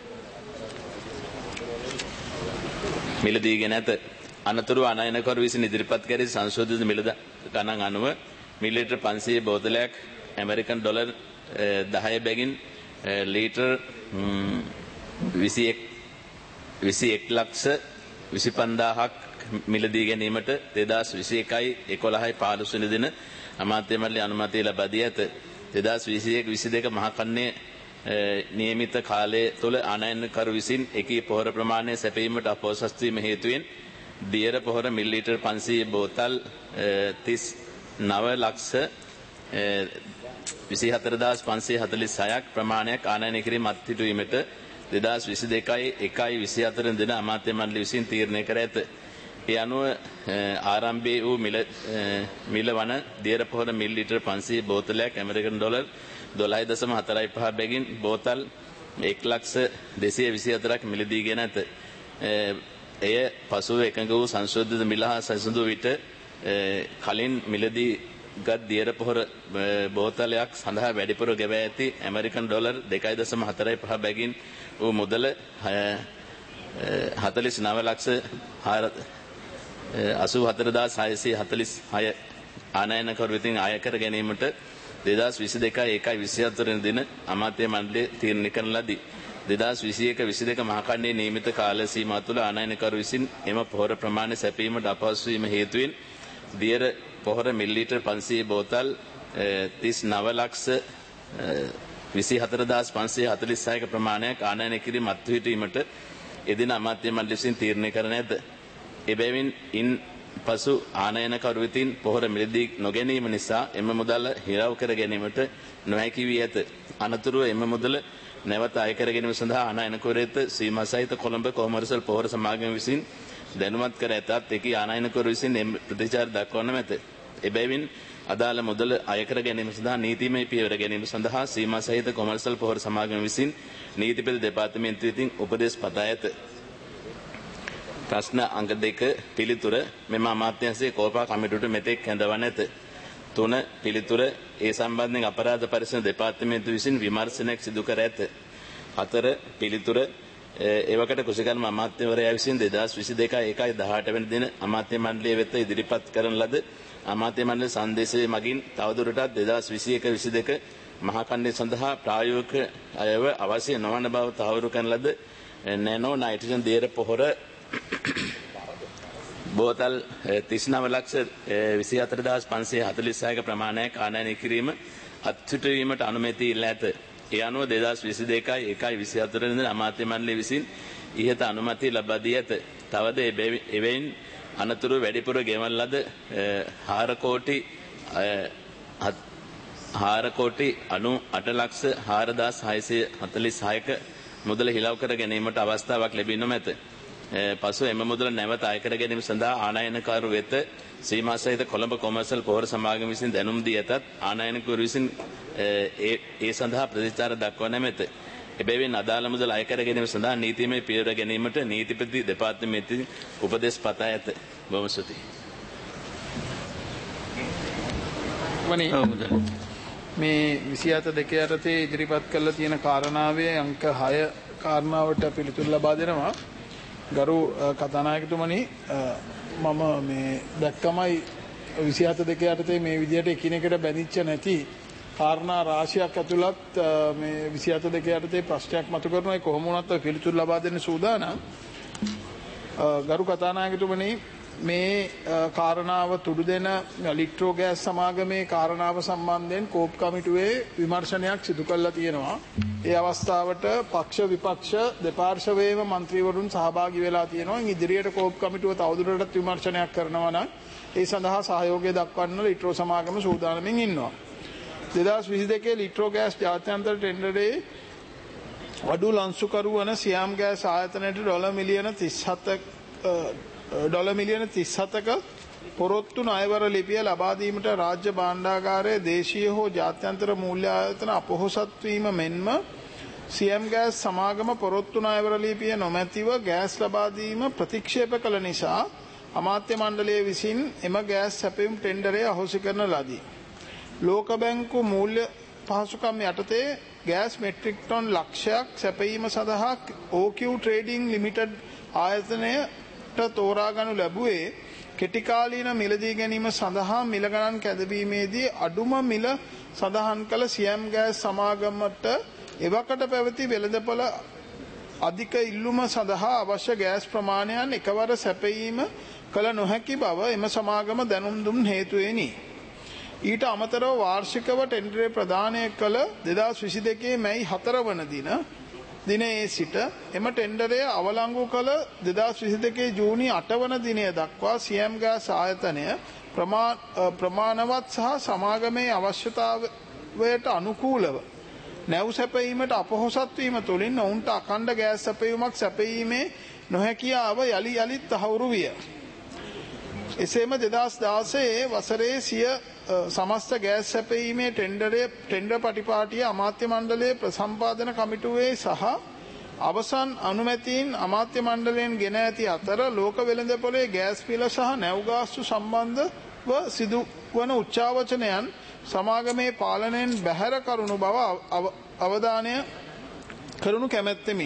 Speaker 6: මිලදීගෙන ඇත. අනතුරු ආනයනකරු විසින් ඉදිරිපත් කර සංශෝධිත මිල ගණන් අනුව මිලිලීටර් 500 බෝතලයක් ඇමරිකන් ඩොලර් 10 බැගින් ලීටර් 21,25,000ක් මිලදී ගැනීමට 2021 11 දින අමාත්‍ය මණ්ඩලයේ අනුමැතිය ලබා දී ඇත. 2021-22 මහ කන්නේ නියමිත කාලය තුළ ආනයනකරු විසින් එකී පොහොර ප්‍රමාණය සැපයීමට අපොහොසත් වීම හේතුවෙන් දියර පොහොර මිලිලීටර් 500 බෝතල් 39,24,546ක් ප්‍රමාණයක් ආනයනය කිරීම අත්හිටුවීමට 2022 දින අමාත්‍ය මණ්ඩලය විසින් තීරණය කර ඇත. ඒ අනුව ආරම්භයේ වූ මිල වන දියර පොහොර මිලිලීටර් 500 බෝතලයක් ඇමරිකන් ඩොලර් 12.45 බැගින් බෝතල් 1,224,ක් මිලදී ගෙන ඇත. එය පසුව එකඟ වූ සංශෝධිත මිල හා සැසඳු විට කලින් මිලදී ගත් දියර පොහොර බෝතලයක් සඳහා වැඩිපුර ගෙවා ඇති ඇමරිකන් ඩොලර් 2.45 බැගින් වූ මුදල 49,84,646 ආනයනකරු වෙතින් අය කර ගැනීමට 2022 දින අමාත්‍ය මණ්ඩලය තීරණය කරන ලදී. 2021-22 මහ කණ්ඩේ නියමිත කාල සීමාව තුළ ආනයනකරු විසින් එම පොහොර ප්‍රමාණය සැපීමට අපහසු වීම හේතුවෙන් දියර පොහොර මිලිලීටර් 500 බෝතල් 39,24,546ක ප්‍රමාණයක් ආනයනය කිරීම අත්හිටුවීමට එදින අමාත්‍ය මණ්ඩලය විසින් තීරණය කරන ඇත. එබැවින් ඉන් පසු ආනයනකරු වෙතින් පොහොර මිලදී නොගැනීම නිසා එම මුදල හිරව් කර ගැනීමට නොහැකි වී ඇත. අනතුරුව එම මුදල නැවත අය කර ගැනීම සඳහා ආනයනකරු වෙත සීමා සහිත කොළඹ කොමර්ෂල් පොහොර සමාගම විසින් දැනුමත් කර ඇතත් එකී ආනයනකරු විසින් ප්‍රතිචාර දක්වන්න මැත. එබැවින් අදාළ මුදල අය කර ගැනීම සඳහා නීතිමය පියවර ගැනීම සඳහා සීමා සහිත කොමර්ෂල් පොහොර සමාගම විසින් නීතිපති දෙපාර්තමේන්තුව වෙතින් උපදෙස් පතා ඇත. ප්‍රශ්න අංක 2 පිළිතුර මෙම අමාත්‍යාංශයේ කෝපා කමිටුවට මෙතෙක් කැඳවන්නේ නැත. 3 පිළිතුර ඒ සම්බන්ධයෙන් අපරාධ පරීක්ෂණ දෙපාර්තමේන්තුව විසින් විමර්ශනයක් සිදු කර ඇත. 4 පිළිතුර එවකට කුසගල්ම අමාත්‍යවරයා විසින් 2022 1 වෙනි දින අමාත්‍ය මණ්ඩලය වෙත ඉදිරිපත් කරන ලද අමාත්‍ය මණ්ඩල සංදේශය මගින් තවදුරටත් 2021-22 මහ කණ්ඩේ සඳහා ප්‍රායෝගික අයව අවශ්‍ය නොවන බව තහවුරු කරන ලද නෑනෝ නයිට්‍රජන් දියර පොහොර බෝතල් 39,24,546ක ප්‍රමාණයක් ආනයනය කිරීම අත්හිටුවීමට අනුමැතිය ඉල්ලා ඇත. ඒ අනුව 2022 1 දින අමාත්‍ය මණ්ඩලය විසින් ඉහත අනුමැතිය ලබා දී ඇත. තවද එවැයින් අනතුරු වැඩිපුර ගෙවන ලද 4,98,04,646ක මුදල හිලව් කර ගැනීමට අවස්ථාවක් ලැබී නොමැත. පසු එම මුදල නැවත අය කර ගැනීම සඳහා ආනයනකරු වෙත සීමා සහිත කොළඹ කොමර්ෂල් පොහොර සමාගම විසින් දැනුම් දී ඇතත් ආනයනකරු විසින් ඒ සඳහා ප්‍රතිචාර දක්වා නැමැත. එබැවින් අදාළ මුදල අය කර ගැනීම සඳහා නීතිමය පියවර ගැනීමට නීතිපති දෙපාර්තමේන්තුවෙන් උපදෙස් පතා ඇත. බොහොම ස්තුතියි.
Speaker 7: මේ 27 යටතේ ඉදිරිපත් කරලා තියෙන කාරණාවේ අංක 6 කාරණාවට පිළිතුරු ලබා දෙනවා. ගරු කතානායකතුමනි, මම මේ දැක්කමයි 27 යටතේ මේ විදිහට එකිනෙකට බැඳිච්ච නැති කාරණා රාශියක් ඇතුළත් මේ 27 යටතේ ප්‍රශ්නයක් මතු කරනවා. ඒ කොහොම වුණත් පිළිතුරු ලබා දෙන්න සූදානම්. ගරු කතානායකතුමනි, මේ කාරණාව තුඩු දෙන ලිට්‍රෝ ගෑස් සමාගමේ කාරණාව සම්බන්ධයෙන් කෝප් කමිටුවේ විමර්ශනයක් සිදු කළා තියෙනවා. ඒ අවස්ථාවට පක්ෂ විපක්ෂ දෙපාර්ශවයේම മന്ത്രിවරුන් සහභාගී වෙලා තියෙනවා. ඉදිරියට කෝප් කමිටුව තවදුරටත් විමර්ශනයක් කරනවා නම් ඒ සඳහා සහයෝගය දක්වන්න ලිට්‍රෝ සමාගම සූදානමින් ඉන්නවා. 2022 ලිට්‍රෝ ගෑස් ජාත්‍යන්තර ටෙන්ඩරේ අඩු ලන්සුකරු වන සියම් ගෑස් ආයතනයට ඩොලර් මිලියන 37ක පොරොත්තු ණයවර ලිපිය ලබා දීමට රාජ්‍ය භාණ්ඩාගාරයේ දේශීය හෝ ජාත්‍යන්තර මූල්‍ය ආයතන අපොහොසත් වීම මෙන්ම සියම් ගෑස් සමාගම පොරොත්තු ණයවර ලිපිය නොමැතිව ගෑස් ලබා දීම ප්‍රතික්ෂේප කළ නිසා අමාත්‍ය මණ්ඩලය විසින් එම ගෑස් සැපයුම් ටෙන්ඩරය අහෝසි කරන ලදී. ලෝක බැංකු මූල්‍ය පහසුකම් යටතේ ගෑස් මෙට්‍රික් ටොන් ලක්ෂයක් සැපයීම සඳහා OQ ට්‍රේඩිං ලිමිටඩ් ආයතනයට තෝරාගනු ලැබුවේ කෙටිකාලීන මිලදී ගැනීම සඳහා මිල ගණන් කැඳවීමේදී අඩුම මිල සඳහන් කළ සියම් ගෑස් සමාගමට එවකට පැවති වෙළඳපොළ අධික ඉල්ලුම සඳහා අවශ්‍ය ගෑස් ප්‍රමාණයන් එකවර සැපයීම කළ නොහැකි බව එම සමාගම දැනුම් දුන් හේතුවෙනි. ඊට අමතරව වාර්ෂිකව ටෙන්ඩරේ ප්‍රදානය කළ 2022 මැයි 4 වන දිනයේ සිට එම ටෙන්ඩරය අවලංගු කළ 2022 ජූනි 8 වන දිනය දක්වා සියම් ගෑස් ආයතනය ප්‍රමාණවත් සහ සමාගමේ අවශ්‍යතාවයට අනුකූලව නැව් සැපයීමට අපොහොසත් වීම තුළින් ඔවුන්ට අඛණ්ඩ ගෑස් සැපයීමක් සැපයීමේ නොහැකියාව යලි යලිත් තහවුරු විය. එසේම 2016 වසරේ සිය සමස්ත ගෑස් සැපයීමේ ටෙන්ඩර් පටිපාටිය අමාත්‍ය මණ්ඩලයේ ප්‍රසම්පාදන කමිටුවේ සහ අවසන් අනුමැතීන් අමාත්‍ය මණ්ඩලයෙන් ගෙන ඇති අතර ලෝක වෙළඳපොලේ ගෑස් පිළ සහ නැව් ගාස්තු සම්බන්ධව සිදුවන උච්චාවචනයන් සමාගමේ පාලනයෙන් බැහැර කරුණු බව අවධානය කරනු කැමැත්තෙමි.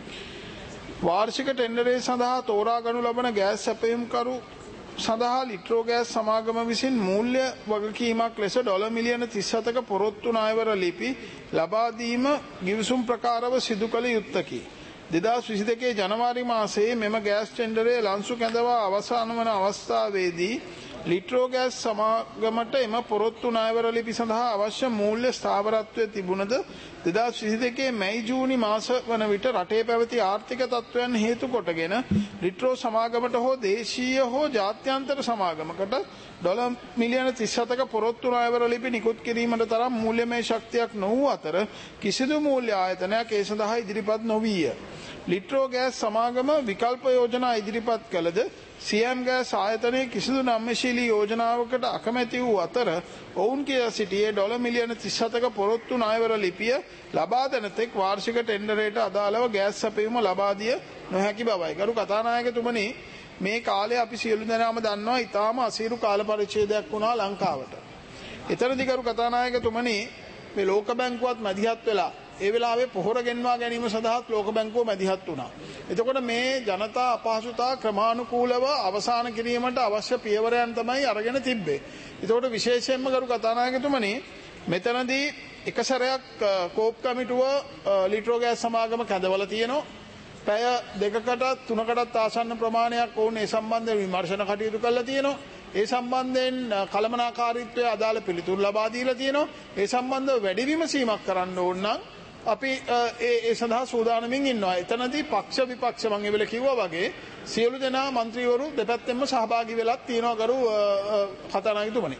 Speaker 7: වාර්ෂික ටෙන්ඩරේ සඳහා තෝරාගනු ලබන ගෑස් සැපයුම්කරු සඳහා ලිට්‍රෝ ගෑස් සමාගම විසින් මූල්‍ය වගකීමක් ලෙස ඩොලර් මිලියන 37ක පොරොත්තු ණයවර ලිපි ලබා දීම ගිවිසුම් ප්‍රකාරව සිදු කළ යුත්තකි. 2022 ජනවාරි මාසයේ මෙම ගෑස් ටෙන්ඩරේ ලන්සු කැඳවා අවසන් වන අවස්ථාවේදී ලිට්‍රෝ ගෑස් සමාගමට එම පොරොත්තු ණයවර ලිපි සඳහා අවශ්‍ය මූල්‍ය ස්ථාවරත්වය තිබුණද 2022 මැයි ජූනි මාස වන විට රටේ පැවති ආර්ථික තත්ත්වයන් හේතු කොටගෙන ලිට්‍රෝ සමාගමට හෝ දේශීය හෝ ජාත්‍යන්තර සමාගමකට ඩොලර් මිලියන 37ක පොරොත්තු ණයවර ලිපි නිකුත් කිරීමට තරම් මූල්‍යමය ශක්තියක් නොවූ අතර කිසිදු මූල්‍ය ආයතනයක් ඒ සඳහා ඉදිරිපත් නොවිය. ලිට්‍රෝ ගෑස් සමාගම විකල්ප යෝජනා ඉදිරිපත් කළද සියම් ගෑස් ආයතනයේ කිසිදු නම්‍යශීලී යෝජනාවකට අකමැති වූ අතර ඔවුන් කියා සිටියේ ඩොලර් මිලියන 37ක පොරොත්තු ණයවර ලිපිය ලබා දෙන තෙක් වාර්ෂික ටෙන්ඩරයට අදාළව ගෑස් සැපයීම ලබා දිය නොහැකි බවයි. ගරු කතානායකතුමනි, මේ කාලේ අපි සියලු දෙනාම දන්නවා ඊටාම අසීරු කාල පරිච්ඡේදයක් වුණා ලංකාවට. එතරම්දි ගරු කතානායකතුමනි, මේ ලෝක බැංකුවත් මැදිහත් වෙලා ඒ වෙලාවේ පොහොර ගෙන්වා ගැනීම සඳහාත් ලෝක බැංකුව මැදිහත් වුණා. එතකොට මේ ජනතා අපහසුතා ක්‍රමානුකූලව අවසන් කිරීමට අවශ්‍ය පියවරයන් තමයි අරගෙන තිබ්බේ. එතකොට විශේෂයෙන්ම ගරු කතානායකතුමනි, මෙතනදී එක සැරයක් කෝප් කමිටුව ලිට්‍රෝ ගෑස් සමාගම කැඳවලා තියෙනවා. පැය දෙකකට තුනකටත් ආසන්න ප්‍රමාණයක් ඔවුන් ඒ සම්බන්ධයෙන් විමර්ශන කටයුතු කරලා තියෙනවා. ඒ සම්බන්ධයෙන් කළමනාකාරීත්වයේ අදාළ පිළිතුරු ලබා දීලා තියෙනවා. ඒ සම්බන්ධව වැඩි විමසීමක් කරන්න ඕන නම් අපි ඒ සඳහා සූදානමින් ඉන්නවා. එතනදී පක්ෂ විපක්ෂ මම ඒ වෙලේ කිව්වා වගේ සියලු දෙනා മന്ത്രിවරු දෙපැත්තෙන්ම සහභාගී වෙලා තියෙනවා ගරු කතානායකතුමනි.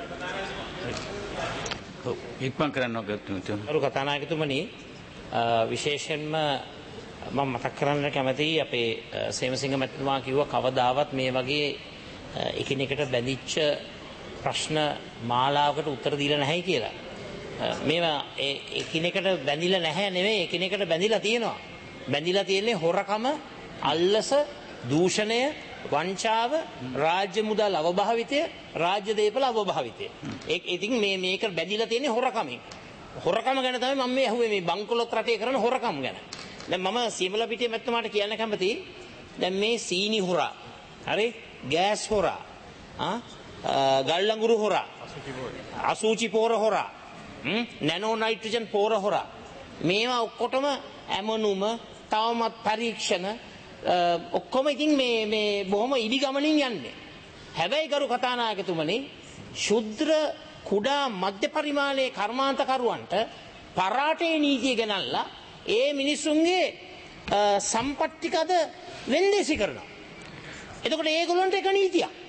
Speaker 1: ඉක්මන් කරන්න
Speaker 2: ගරු කතානායකතුමනි, විශේෂයෙන්ම මම මතක් කරන්න කැමතියි අපේ සේමසිංහ මැතිතුමා කිව්වා කවදාවත් මේ වගේ එකිනෙකට බැඳිච්ච ප්‍රශ්න මාලාවකට උත්තර දීලා නැහැ කියලා. මේවා එකිනෙකට බැඳිලා නැහැ නෙවෙයි, එකිනෙකට බැඳිලා තියෙනවා. බැඳිලා තියෙන්නේ හොරකම, අල්ලස, දූෂණය, වංචාව, රාජ්‍ය මුදල් අවභාවිතය, රාජ්‍ය දේපල අවභාවිතය. ඉතින් මේක බැඳිලා තියෙන්නේ හොරකමින්. හොරකම ගැන තමයි මම මේ අහුවේ, මේ බංකොලොත් රටේ කරන හොරකම් ගැන. දැන් මම සීමල පිටියේ මැතිතුමාට කියන්න කැමතියි. දැන් මේ සීනි හොරා, හරි, ගෑස් හොරා, ගල් අඟුරු හොරා, අසූචි පෝර හොරා, නැනෝ නයිට්‍රජන් පෝර හොරා, මේවා ඔක්කොටම ඇමනුම තවමත් පරීක්ෂණ ඔක්කොම ඉතින් මේ බොහොම ඉදි ගමනින් යන්නේ. හැබැයි ගරු කතානායකතුමනි, ශුද්‍ර කුඩා මධ්‍ය පරිමාණයේ කර්මාන්තකරුවන්ට පරාටේ නීතිය ගෙනල්ලා ඒ මිනිස්සුන්ගේ සම්පත් ටික අද වෙන්දේසි කරනවා. එතකොට ඒගොල්ලන්ට එක නීතියක්.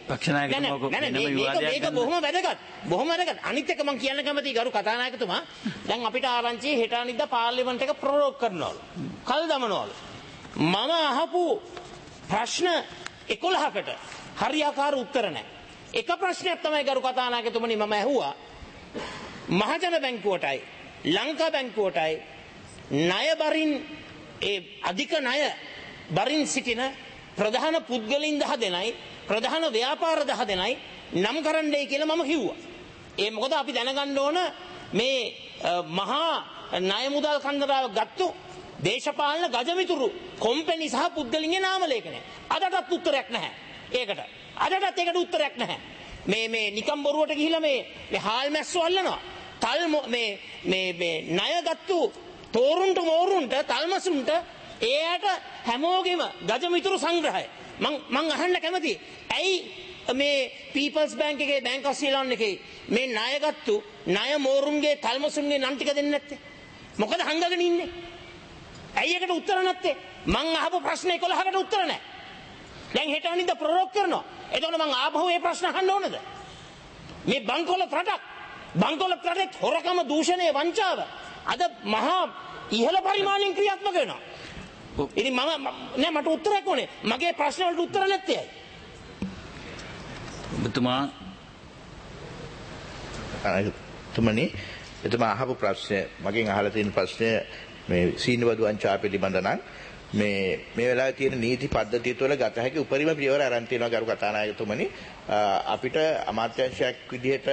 Speaker 1: පක්ෂ නායකතුමා
Speaker 2: මේක බොහොම වැදගත්. බොහොම වැදගත්. අනිත් එක මම කියන්න කැමතියි ගරු කතානායකතුමා. දැන් අපිට ආරංචි හෙට අනිද්දා පාර්ලිමේන්තු එක ප්‍රොරෝග් කරනවලු. කල් දමනවලු. මම අහපු ප්‍රශ්න 11කට හරියාකාර උත්තර නැහැ. එක ප්‍රශ්නයක් තමයි ගරු කතානායකතුමනි මම ඇහුවා. මහජන බැංකුවටයි ලංකා බැංකුවටයි ණය බරින් ඒ අධික ණය බරින් සිටින ප්‍රධාන පුද්ගලයින් 10 දෙනයි ප්‍රධාන ව්‍යාපාර 10 දෙනයි නම් කරන්නයි කියලා මම කිව්වා. ඒ මොකද අපි දැනගන්න ඕන මේ මහා ණය මුදල් කන්දරාව ගත්තු දේශපාලන ගජමිතුරු කොම්පැනි සහ පුද්ගලින්ගේ නාම ලේඛනය. අදටත් උත්තරයක් නැහැ. ඒකට. අදටත් ඒකට උත්තරයක් නැහැ. මේ නිකම් බොරුවට ගිහිලා මේ හාල් මැස්සෝ අල්ලනවා. තල් මේ ණය ගත්තු තෝරුන්ට මෝරුන්ට තල්මසුන්ට එයාට හැමෝගෙම ගජමිතුරු සංග්‍රහය. මං අහන්න කැමතියි. ඇයි මේ පීපල්ස් බැංක් එකේ බැංක් ඔෆ් ශ්‍රී ලංකාවේ එකේ මේ ණය ගත්තු ණය මෝරුන්ගේ තල්මසුන්ගේ නම් ටික දෙන්නේ නැත්තේ? මොකද හංගගෙන ඉන්නේ? ඇයි ඒකට උත්තර නැත්තේ? මං අහපු ප්‍රශ්න 11කට උත්තර නැහැ. දැන් හෙට අනිද්දා ප්‍රොරෝග් කරනවා. එතකොට මං ආපහු මේ ප්‍රශ්න අහන්න ඕනද? මේ බංකොලොත් රටක්. බංකොලොත් රටේ හොරකම දූෂණය වංචාව අද මහා ඉහළ පරිමාණයෙන් ක්‍රියාත්මක වෙනවා. ඉතින් මම මට උත්තරයක් ඕනේ. මගේ ප්‍රශ්න වලට උත්තර නැත්තේ ඇයි?
Speaker 1: ඔබතුමා
Speaker 3: තුමනි එතුමා අහපු ප්‍රශ්නය මගෙන් අහලා තියෙන ප්‍රශ්නය මේ සීනිවදු වංචා පිළිබඳ නම් මේ වෙලාවේ තියෙන නීති පද්ධතිය තුළ ගත හැකි උපරිම පියවර අරන් තියෙනවා ගරු කතානායකතුමනි. අපිට අමාත්‍යාංශයක් විදිහට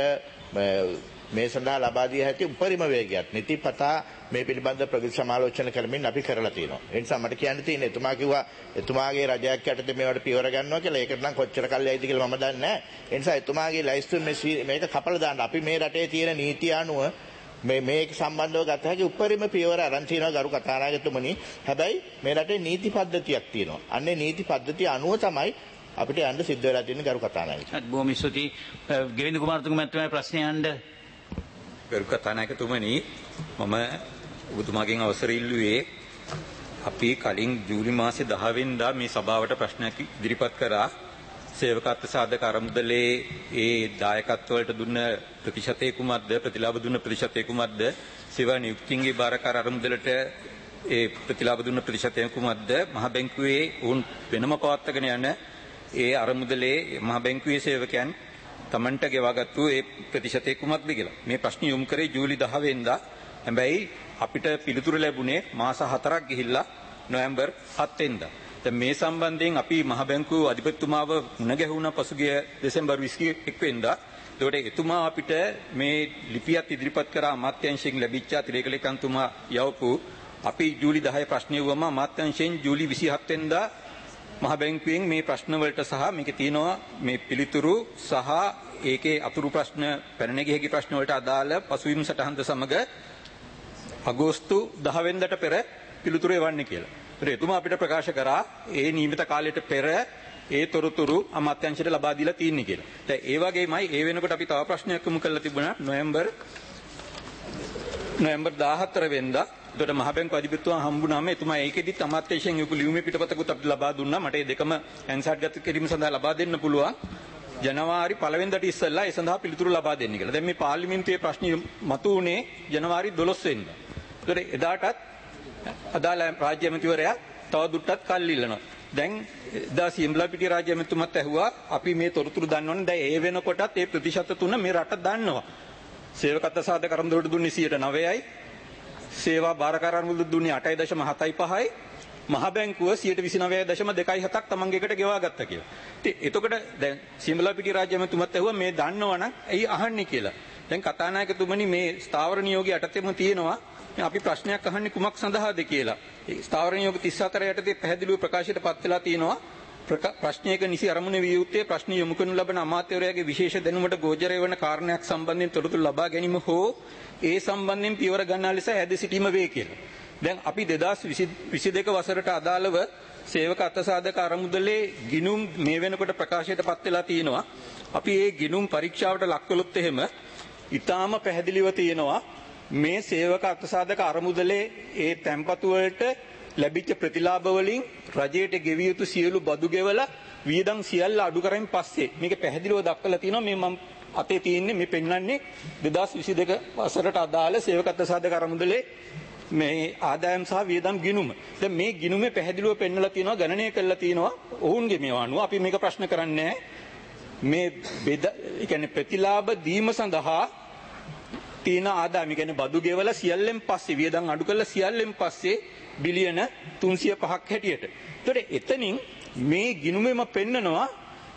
Speaker 3: මේ සඳහා ලබා දිය හැකි උපරිම වේගයක් නිතිපතා මේ පිළිබඳ ප්‍රගති සමාලෝචන කරමින් අපි කරලා තියෙනවා. ඒ නිසා මට කියන්න තියෙන්නේ එතුමා කිව්වා එතුමාගේ රජයක් යටතේ මේවට පියවර ගන්නවා කියලා. ඒකට නම් කොච්චර කල් යයිද කියලා මම දන්නේ නැහැ. ඒ නිසා එතුමාගේ ලයිස්තුන් මේක කපලා දාන්න. අපි මේ රටේ තියෙන නීති අනුව මේක සම්බන්ධව ගත හැකි උපරිම පියවර අරන් තියෙනවා ගරු කතානායකතුමනි. හැබැයි මේ රටේ නීති පද්ධතියක් තියෙනවා. අන්නේ නීති පද්ධතිය අනුව තමයි අපිට යන්න සිද්ධ වෙලා තියෙන්නේ ගරු කතානායකතුමනි.
Speaker 1: බොහොම ස්තුතියි. ගෙවින්ද කුමාරතුංග මහත්මයා ප්‍රශ්නය අහන්න.
Speaker 8: ගරු කතානායකතුමනි මම ඔබතුමාගෙන් අවසර ඉල්ලුවේ අපි කලින් ජූලි මාසේ 10 වෙනිදා මේ සභාවට ප්‍රශ්නයක් ඉදිරිපත් කරා සේවකත්ව සාධක අරමුදලේ ඒ දායකත්ව වලට දුන්න ප්‍රතිශතය කුමක්ද ප්‍රතිලාභ දුන්න ප්‍රතිශතය කුමක්ද සේවා නියුක්තියන්ගේ බාරකාර අරමුදලට ඒ ප්‍රතිලාභ දුන්න ප්‍රතිශතය කුමක්ද මහ බැංකුවේ උන් වෙනම පවත්වාගෙන යන ඒ අරමුදලේ මහ බැංකුවේ සේවකයන් තමන්ට ගෙවාගත්තු ඒ ප්‍රතිශතය කුමක්ද කියලා මේ ප්‍රශ්න යොමු කරේ ජූලි 10 වෙනිදා. හැබැයි අපිට පිළිතුරු ලැබුණේ මාස 4ක් ගිහිල්ලා නොවැම්බර් 7 වෙනිදා. දැන් මේ සම්බන්ධයෙන් අපි මහ බැංකුව අධිපතිතුමාව මුණ ගැහුණා පසුගිය දෙසැම්බර් 21 වෙනිදා. ඒකට එතුමා අපිට මේ ලිපියක් ඉදිරිපත් කරා අමාත්‍යාංශයෙන් ලැබිච්ච අතිරේක ලේකම්තුමා යවපු අපි ජූලි 10 ප්‍රශ්නය වුවම අමාත්‍යාංශයෙන් ජූලි 27 වෙනිදා මහ බැංකුවෙන් මේ ප්‍රශ්න වලට සහ මේකේ තියෙනවා මේ පිළිතුරු සහ ඒකේ අතුරු ප්‍රශ්න පැන නැගී හැකි ප්‍රශ්න වලට අදාළ පසුබිම් සටහනද සමග අගෝස්තු 10 වෙනිදාට පෙර පිළිතුරු එවන්නේ කියලා. ඒත් එතුමා අපිට ප්‍රකාශ කරා ඒ නියමිත කාලයට පෙර ඒ තොරතුරු අමාත්‍යාංශයට ලබා දීලා තියෙන්නේ කියලා. දැන් ඒ වගේමයි ඒ වෙනකොට අපි තව ප්‍රශ්නයක් යොමු කරලා තිබුණා නොවැම්බර් 14 වෙනිදා. ඒකට මහ බැංකුව අධිපතිතුමා හම්බුනාම එතුමා ඒකෙදිත් අමාත්‍යාංශයෙන් යොපු ලියුමේ පිටපතකුත් අපිට ලබා දුන්නා. මට මේ දෙකම ඇන්සර්ට් ගත කිරීම සඳහා ලබා දෙන්න පුළුවන්. ජනවාරි 1 වෙනිදාට ඉස්සෙල්ලා ඒ සඳහා පිළිතුරු ලබා දෙන්න කියලා. දැන් මේ පාර්ලිමේන්තුවේ ප්‍රශ්න මතු වුණේ ජනවාරි 12 වෙනිදා. ඒකට එදාටත් අදාළ රාජ්‍ය ඇමතිවරයා තවදුරටත් කල් ඉල්ලනවා. දැන් එදා සියඹලාපිටිය රාජ්‍ය ඇමතිතුමත් ඇහුවා අපි මේ තොරතුරු දන්නවනේ. දැන් ඒ වෙනකොටත් ඒ ප්‍රතිශත තුන මේ රට දන්නවා. සේවකත්ව සාධක අරමුදලට දුන්නේ 9%යි. සේවා බාරකාර අරමුදලට දුන්නේ 8.75යි. මහ බැංකුව 29.27ක් තමන්ගේ එකට ගෙවා ගත්තා කියලා. ඉතින් එතකොට දැන් සියඹලාපිටිය රාජ්‍ය ඇමතිතුමත් ඇහුවා මේ දන්නවනම් ඇයි අහන්නේ කියලා. දැන් කතානායකතුමනි මේ ස්ථාවර නියෝගයේ යටතේම තියෙනවා අපි ප්‍රශ්නයක් අහන්නේ කුමක් සඳහාද කියලා. ඒ ස්ථාවර නියෝග 34 යටතේ පැහැදිලිව ප්‍රකාශයට පත් වෙලා තියෙනවා ප්‍රශ්නයක නිසි අරමුණ විය යුත්තේ ප්‍රශ්න යොමු කරනු ලබන අමාත්‍යවරයාගේ විශේෂ දැනුමට ගෝචරය වන කාරණයක් සම්බන්ධයෙන් තොරතුරු ලබා ගැනීම හෝ ඒ සම්බන්ධයෙන් පියවර ගන්නා ලෙස ඇද සිටීම වේ කියලා. දැන් අපි 2022 වසරට අදාළව සේවක අත්සාධක අරමුදලේ ගිණුම් මේ වෙනකොට ප්‍රකාශයට පත් වෙලා තියෙනවා. අපි මේ ගිණුම් පරීක්ෂාවට ලක් කළොත් එහෙම ඊටාම පැහැදිලිව තියෙනවා මේ සේවක අත්සාධක අරමුදලේ ඒ තැන්පතු වලට ලැබිච්ච ප්‍රතිලාභ වලින් රජයට ගෙවිය යුතු සියලු බදු ගෙවලා වියදම් සියල්ල අඩු කරමින් පස්සේ මේක පැහැදිලිව දක්වලා තියෙනවා. මේ මම අතේ තියෙන්නේ මේ පෙන්වන්නේ 2022 වසරට අදාළ සේවකත්ව සාධක අරමුදලේ මේ ආදායම් සහ වියදම් ගිණුම. දැන් මේ ගිණුමේ පැහැදිලිව පෙන්වලා තියෙනවා, ගණනය කරලා තියෙනවා. ඔවුන්ගේ මේවා අනුව අපි මේක ප්‍රශ්න කරන්නේ මේ ඒ කියන්නේ ප්‍රතිලාභ දීම සඳහා තියෙන ආදායම, කියන්නේ බදු ගෙවලා සියල්ලෙන් පස්සේ වියදම් අඩු කරලා සියල්ලෙන් පස්සේ බිලියන 305ක් හැටියට. ඒතකොට එතනින් මේ ගිණුමෙම පෙන්නනවා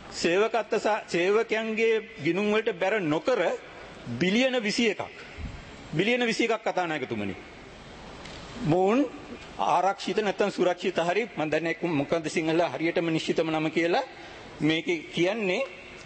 Speaker 8: සේවකයන්ගේ ගිණුම් වලට බැර නොකර බිලියන 21ක්. බිලියන 21ක් කතානායකතුමනි. මොවුන් ආරක්ෂිත නැත්නම් සුරක්ෂිත හරි මම දන්නේ මොකක්ද සිංහල හරියටම නිශ්චිතම නම කියලා මේකේ කියන්නේ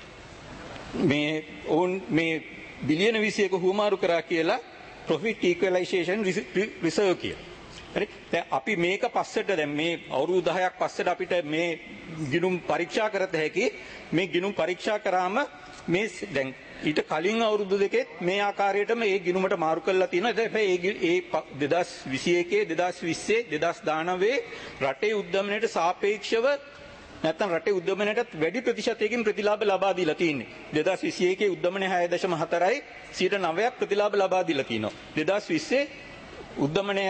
Speaker 8: මේ ඔවුන් මේ බිලියන 21 හුවමාරු කරා කියලා profit equalization reserve කියලා. හරි. දැන් අපි මේක පස්සට දැන් මේ අවුරුදු 10ක් පස්සට අපිට මේ ගිණුම් පරීක්ෂා කරත හැකි. මේ ගිණුම් පරීක්ෂා කරාම මේ දැන් ඊට කලින් අවුරුදු දෙකෙත් මේ ආකාරයටම ඒ ගිණුමට මාරු කරලා තියෙනවා. ඒ 2021 2020 2019 රටේ උද්දමනයට සාපේක්ෂව නැත්නම් රටේ උද්දමනයටත් වැඩි ප්‍රතිශතයකින් ප්‍රතිලාභ ලබා දීලා තියෙන්නේ. 2021 උද්දමනය 6.4යි 9ක් ප්‍රතිලාභ ලබා දීලා තියෙනවා. 2020 උද්දමනය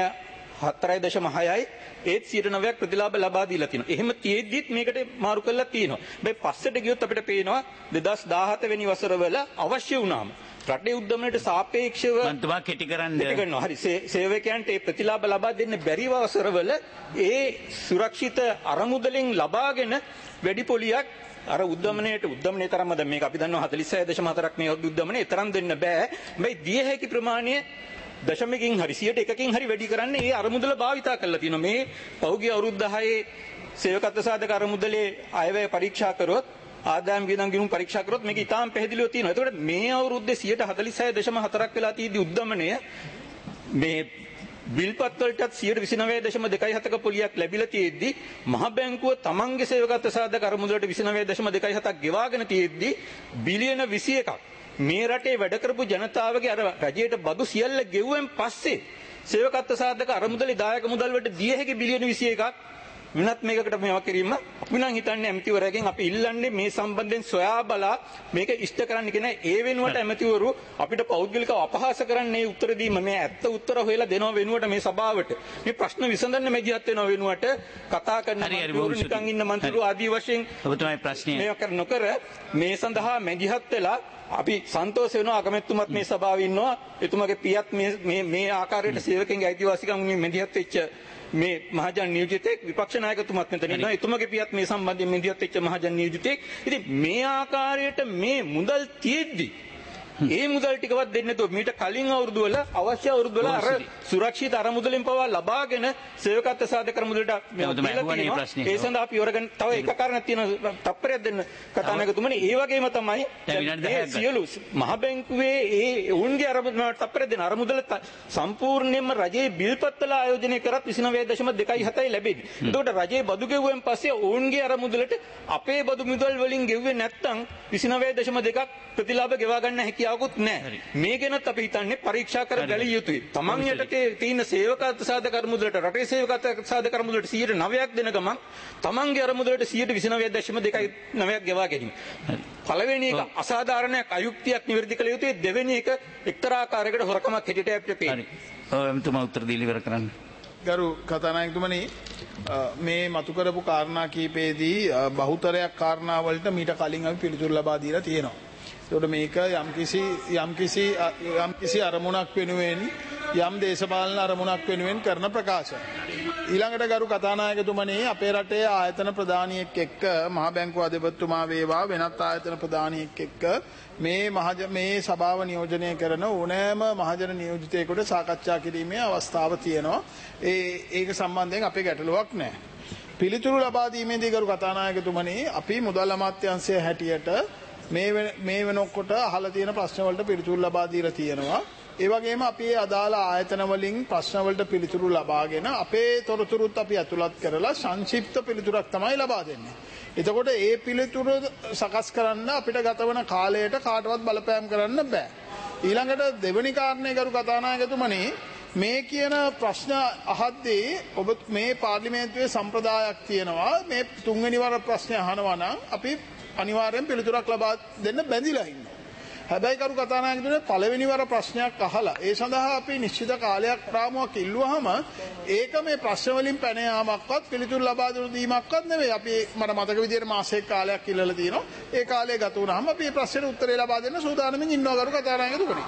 Speaker 8: 4.6යි ඒත් 9ක් ප්‍රතිලාභ ලබා දීලා තියෙනවා. එහෙම තියෙද්දිත් මේකට මාරු කරලා තියෙනවා. හැබැයි පස්සට ගියොත් අපිට පේනවා 2017 වෙනි වසරවල අවශ්‍ය වුණාම රටේ උද්දමනයට සාපේක්ෂව
Speaker 1: මන්තුමා කෙටි කරන්න.
Speaker 8: හරි සේවකයන්ට ඒ ප්‍රතිලාභ ලබා දෙන්න බැරි වසරවල ඒ සුරක්ෂිත අරමුදලෙන් ලබාගෙන වැඩි පොලියක් අර උද්දමනයේ තරම්ම දැන් මේක අපි දන්නවා 46.4ක් මේ උද්දමනයේ තරම් දෙන්න බෑ. මේ දිය හැකි ප්‍රමාණය දශමකින් හරි 100%කින් හරි වැඩි කරන්න ඒ අරමුදල භාවිතා කරලා තියෙනවා. මේ පහුගිය අවුරුදු 10 සේවකත්ව සාධක අරමුදලේ අයවැය පරීක්ෂා කරොත් ආදායම් වියදම් ගිණුම් පරීක්ෂා කරොත් මේක ඉතාම පැහැදිලිව තියෙනවා. ඒකට මේ අවුරුද්දේ 46.4ක් වෙලා තියෙද්දි උද්දමනය මේ විල්පත් වලටත් 29.27ක පොලියක් ලැබිලා තියෙද්දි මහ බැංකුව තමන්ගේ සේවකත්ව සාධක අරමුදලට 29.27ක් ගෙවාගෙන තියෙද්දි බිලියන 21ක් මේ රටේ වැඩ කරපු ජනතාවගේ අර රජයට බදු සියල්ල ගෙවුවෙන් පස්සේ සේවකත්ව සාධක අරමුදලේ දායක මුදල් වලට දිය හැකි බිලියන 21ක් වෙනත් මේකකට මේවා කිරීම අපි නම් හිතන්නේ ඇමතිවරයාගෙන් අපි ඉල්ලන්නේ මේ සම්බන්ධයෙන් සොයා බලා මේක ඉෂ්ට කරන්න කියන ඒ වෙනුවට ඇමතිවරු අපිට පෞද්ගලිකව අපහාස කරන්නේ උත්තර දීම මේ ඇත්ත උත්තර හොයලා දෙනව වෙනුවට මේ සභාවට මේ ප්‍රශ්න විසඳන්න මැදිහත් වෙනව වෙනුවට කතා කරන මන්ත්‍රීවරු නිකන් ඉන්න මන්ත්‍රීවරු ආදී වශයෙන්
Speaker 1: ඔබතුමාගේ ප්‍රශ්නය
Speaker 8: මේක නොකර මේ සඳහා මැදිහත් වෙලා අපි සන්තෝෂ වෙනවා අකමැතිතුමත් මේ සභාවේ ඉන්නවා එතුමාගේ පියත් මේ ආකාරයට සේවකයන්ගේ අයිතිවාසිකම් මැදිහත් වෙච්ච මේ මහජන නියෝජිතෙක් විපක්ෂ නායකතුමත් මෙතන ඉන්නවා. එතුමගේ පියත් මේ සම්බන්ධයෙන් මෙදියත් එක්ක මහජන නියෝජිතෙක්. ඉතින් මේ ආකාරයට මේ මුදල් තියෙද්දි ඒ මුදල් ටිකවත් දෙන්නේ නැතුව මීට කලින් අවුරුදු වල අවශ්‍ය අවුරුදු වල අර සුරක්ෂිත අරමුදලෙන් පවා ලබාගෙන සේවකත්ව සාධක අරමුදලට ඒ සඳහා අපි වරගෙන තව එක කාරණයක් තියෙනවා තප්පරයක් දෙන්න කතානායකතුමනි. ඒ වගේම තමයි මේ සියලු මහ බැංකුවේ ඒ උන්ගේ අරමුදලට තප්පරයක් දෙන අරමුදල සම්පූර්ණයෙන්ම රජයේ බිල්පත්වල ආයෝජනය කරත් 29.27යි ලැබෙන්නේ. එතකොට රජයේ බදු ගෙවුවෙන් පස්සේ උන්ගේ අරමුදලට අපේ බදු මුදල් වලින් ගෙව්වේ නැත්නම් 29.2ක් ප්‍රතිලාභ ගෙවා ගන්න හැකියාවකුත් නැහැ. මේ ගැනත් අපි හිතන්නේ පරීක්ෂා කර බැලිය යුතුයි. තමන් යටතේ තියෙන සේවකත්ව සාධක අරමුදලට රටේ සේවකත්ව සාධක අරමුදලට 9%ක් දෙන ගමන් තමන්ගේ අරමුදලට 29.9ක් ගෙවා ගැනීම. පළවෙනි එක අසාධාරණයක් අයුක්තියක් නිවැරදි කළ යුතුයි. දෙවෙනි එක එක්තරා ආකාරයකට හොරකමක් හැටියට අපිට පේනවා.
Speaker 1: ඔව් එතුමා උත්තර දීලා ඉවර කරන්න.
Speaker 7: ගරු කතානායකතුමනි මේ මතු කරපු කාරණා කීපෙදී බහුතරයක් කාරණා වලට මීට කලින් අපි පිළිතුරු ලබා දීලා තියෙනවා. ඒකට මේක යම්කිසි අරමුණක් වෙනුවෙන් යම් දේශපාලන අරමුණක් වෙනුවෙන් කරන ප්‍රකාශන. ඊළඟට ගරු කතානායකතුමනි අපේ රටේ ආයතන ප්‍රධානියෙක් එක්ක මහ බැංකුව අධිපතිතුමා වේවා වෙනත් ආයතන ප්‍රධානියෙක් එක්ක මේ සභාව නියෝජනය කරන ඕනෑම මහජන නියෝජිතයෙකුට සාකච්ඡා කිරීමේ අවස්ථාව තියෙනවා. ඒක සම්බන්ධයෙන් අපේ ගැටලුවක් නැහැ. පිළිතුරු ලබා දීමේදී ගරු කතානායකතුමනි අපි මුදල් අමාත්‍යාංශය හැටියට මේ වෙනකොට අහලා තියෙන ප්‍රශ්න වලට පිළිතුරු ලබා දීලා තියෙනවා. ඒ වගේම අපි අදාළ ආයතන වලින් ප්‍රශ්න වලට පිළිතුරු ලබාගෙන අපේ තොරතුරුත් අපි ඇතුළත් කරලා සංක්ෂිප්ත පිළිතුරක් තමයි ලබා දෙන්නේ. එතකොට ඒ පිළිතුරු සකස් කරන්න අපිට ගතවන කාලයට කාටවත් බලපෑම් කරන්න බෑ. ඊළඟට දෙවෙනි කාරණේ ගරු කතානායකතුමනි මේ කියන ප්‍රශ්න අහද්දී ඔබ මේ පාර්ලිමේන්තුවේ සම්ප්‍රදායක් තියෙනවා මේ තුන්වෙනි වර ප්‍රශ්න අහනවා නම් අපි අනිවාර්යෙන් පිළිතුරක් ලබා දෙන්න බැඳිලා ඉන්නවා. හැබැයි කරු කතානායකතුමනි පළවෙනි වර ප්‍රශ්නයක් අහලා ඒ සඳහා අපි නිශ්චිත කාලයක් රාමුවක් ඉල්ලුවාම ඒක මේ ප්‍රශ්න වලින් පැන යාමක්වත් පිළිතුරු ලබා දීමක්වත් නෙවෙයි. අපි මට මතක විදියට මාසයක කාලයක් ඉල්ලලා තියෙනවා. ඒ කාලය ගත වුණාම අපි මේ ප්‍රශ්නෙට උත්තරේ ලබා දෙන්න සූදානම්ින් ඉන්නවා කරු කතානායකතුමනි.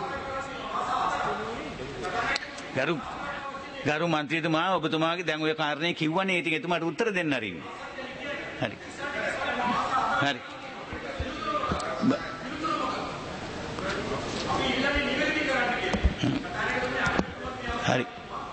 Speaker 1: ගරු මන්ත්‍රීතුමා ඔබතුමාගේ දැන් ඔය කාරණේ කිව්වනේ ඉතින් එතුමාට උත්තර දෙන්න හරියි. හරි. හරි. හරි.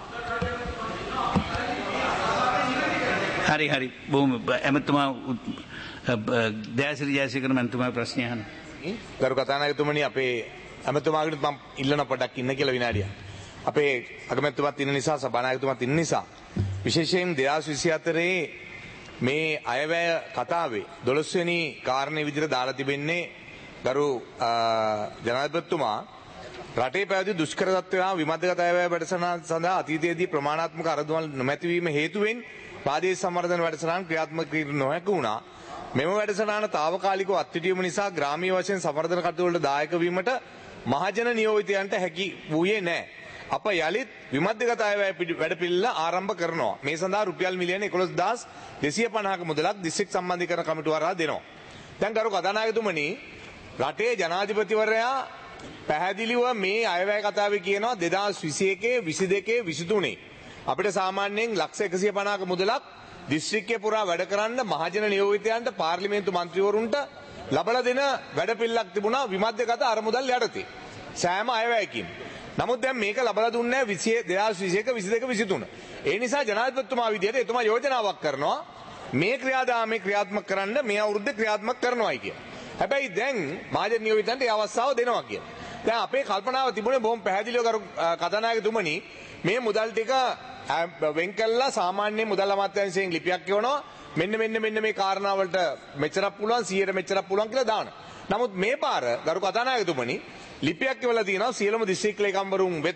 Speaker 1: හරි හරි. බොහොම එමෙතුමා දයාසිරි ජයසේකර මන්ත්‍රීතුමා ප්‍රශ්නය අහන්න.
Speaker 3: ගරු කතානායකතුමනි අපේ එමෙතුමාගෙන් මම ඉල්ලන පොඩක් ඉන්න කියලා විනාඩියක්. අපේ අගමැතිතුමත් ඉන්න නිසා සභානායකතුමත් ඉන්න නිසා විශේෂයෙන් 2024 මේ අයවැය කතාවේ 12 වෙනි කාරණේ විදිහට දාලා තිබෙන්නේ ගරු ජනාධිපතිතුමා රටේ පැවති දුෂ්කර තත්ත්වය හා විමධ්‍යගත අයවැය වැඩසටහන සඳහා අතීතයේදී ප්‍රමාණාත්මක අරමුදල් නොමැතිවීම හේතුවෙන් පාදේශ සංවර්ධන වැඩසටහන ක්‍රියාත්මක කිරීම නොහැකි වුණා. මෙම වැඩසටහන తాවකාලිකව අත්විඳීම නිසා ග්‍රාමීය වශයෙන් සංවර්ධන කටයුතු වලට දායක වීමට මහජන නියෝජිතයන්ට හැකි වූයේ නැහැ. අප යළිත් විමධ්‍යගත අයවැය වැඩපිළිවෙල ආරම්භ කරනවා. මේ සඳහා රුපියල් මිලියන 11,250ක මුදලක් දිස්ත්‍රික් සම්බන්ධීකරණ කමිටුව හරහා දෙනවා. දැන් ගරු කතානායකතුමනි රටේ ජනාධිපතිවරයා පැහැදිලිව මේ අයවැය කතාවේ කියනවා 2021 22 23 අපිට සාමාන්‍යයෙන් ලක්ෂ 150ක මුදලක් දිස්ත්‍රික්කය පුරා වැඩ කරන්න මහජන නියෝජිතයන්ට පාර්ලිමේන්තු මන්ත්‍රීවරුන්ට ලබලා දෙන වැඩපිළිවෙලක් තිබුණා විමධ්‍යගත අරමුදල් යටතේ සෑම අයවැයකින්. නමුත් දැන් මේක ලබලා දුන්නේ 2021 22 23. ඒ නිසා ජනාධිපතිතුමා විදිහට එතුමා යෝජනාවක් කරනවා මේ ක්‍රියාදාමයේ ක්‍රියාත්මක කරන්න මේ අවුරුද්දේ ක්‍රියාත්මක කරනවායි කියලා. හැබැයි දැන් මහජන නියෝජිතයන්ට ඒ අවස්ථාව දෙනවා කියලා. දැන් අපේ කල්පනාව තිබුණේ බොහොම පැහැදිලිව කරු කතානායකතුමනි මේ මුදල් ටික වෙන් කළා සාමාන්‍ය මුදල් අමාත්‍යාංශයෙන් ලිපියක් කියවනවා මෙන්න මේ කාරණා වලට මෙච්චරක් පුළුවන් 100ට මෙච්චරක් පුළුවන් කියලා දාන. නමුත් මේ පාර ගරු කතානායකතුමනි ලිපියක් කියවලා තියෙනවා සියලුම දිස්ත්‍රික් ලේකම්වරුන් වෙත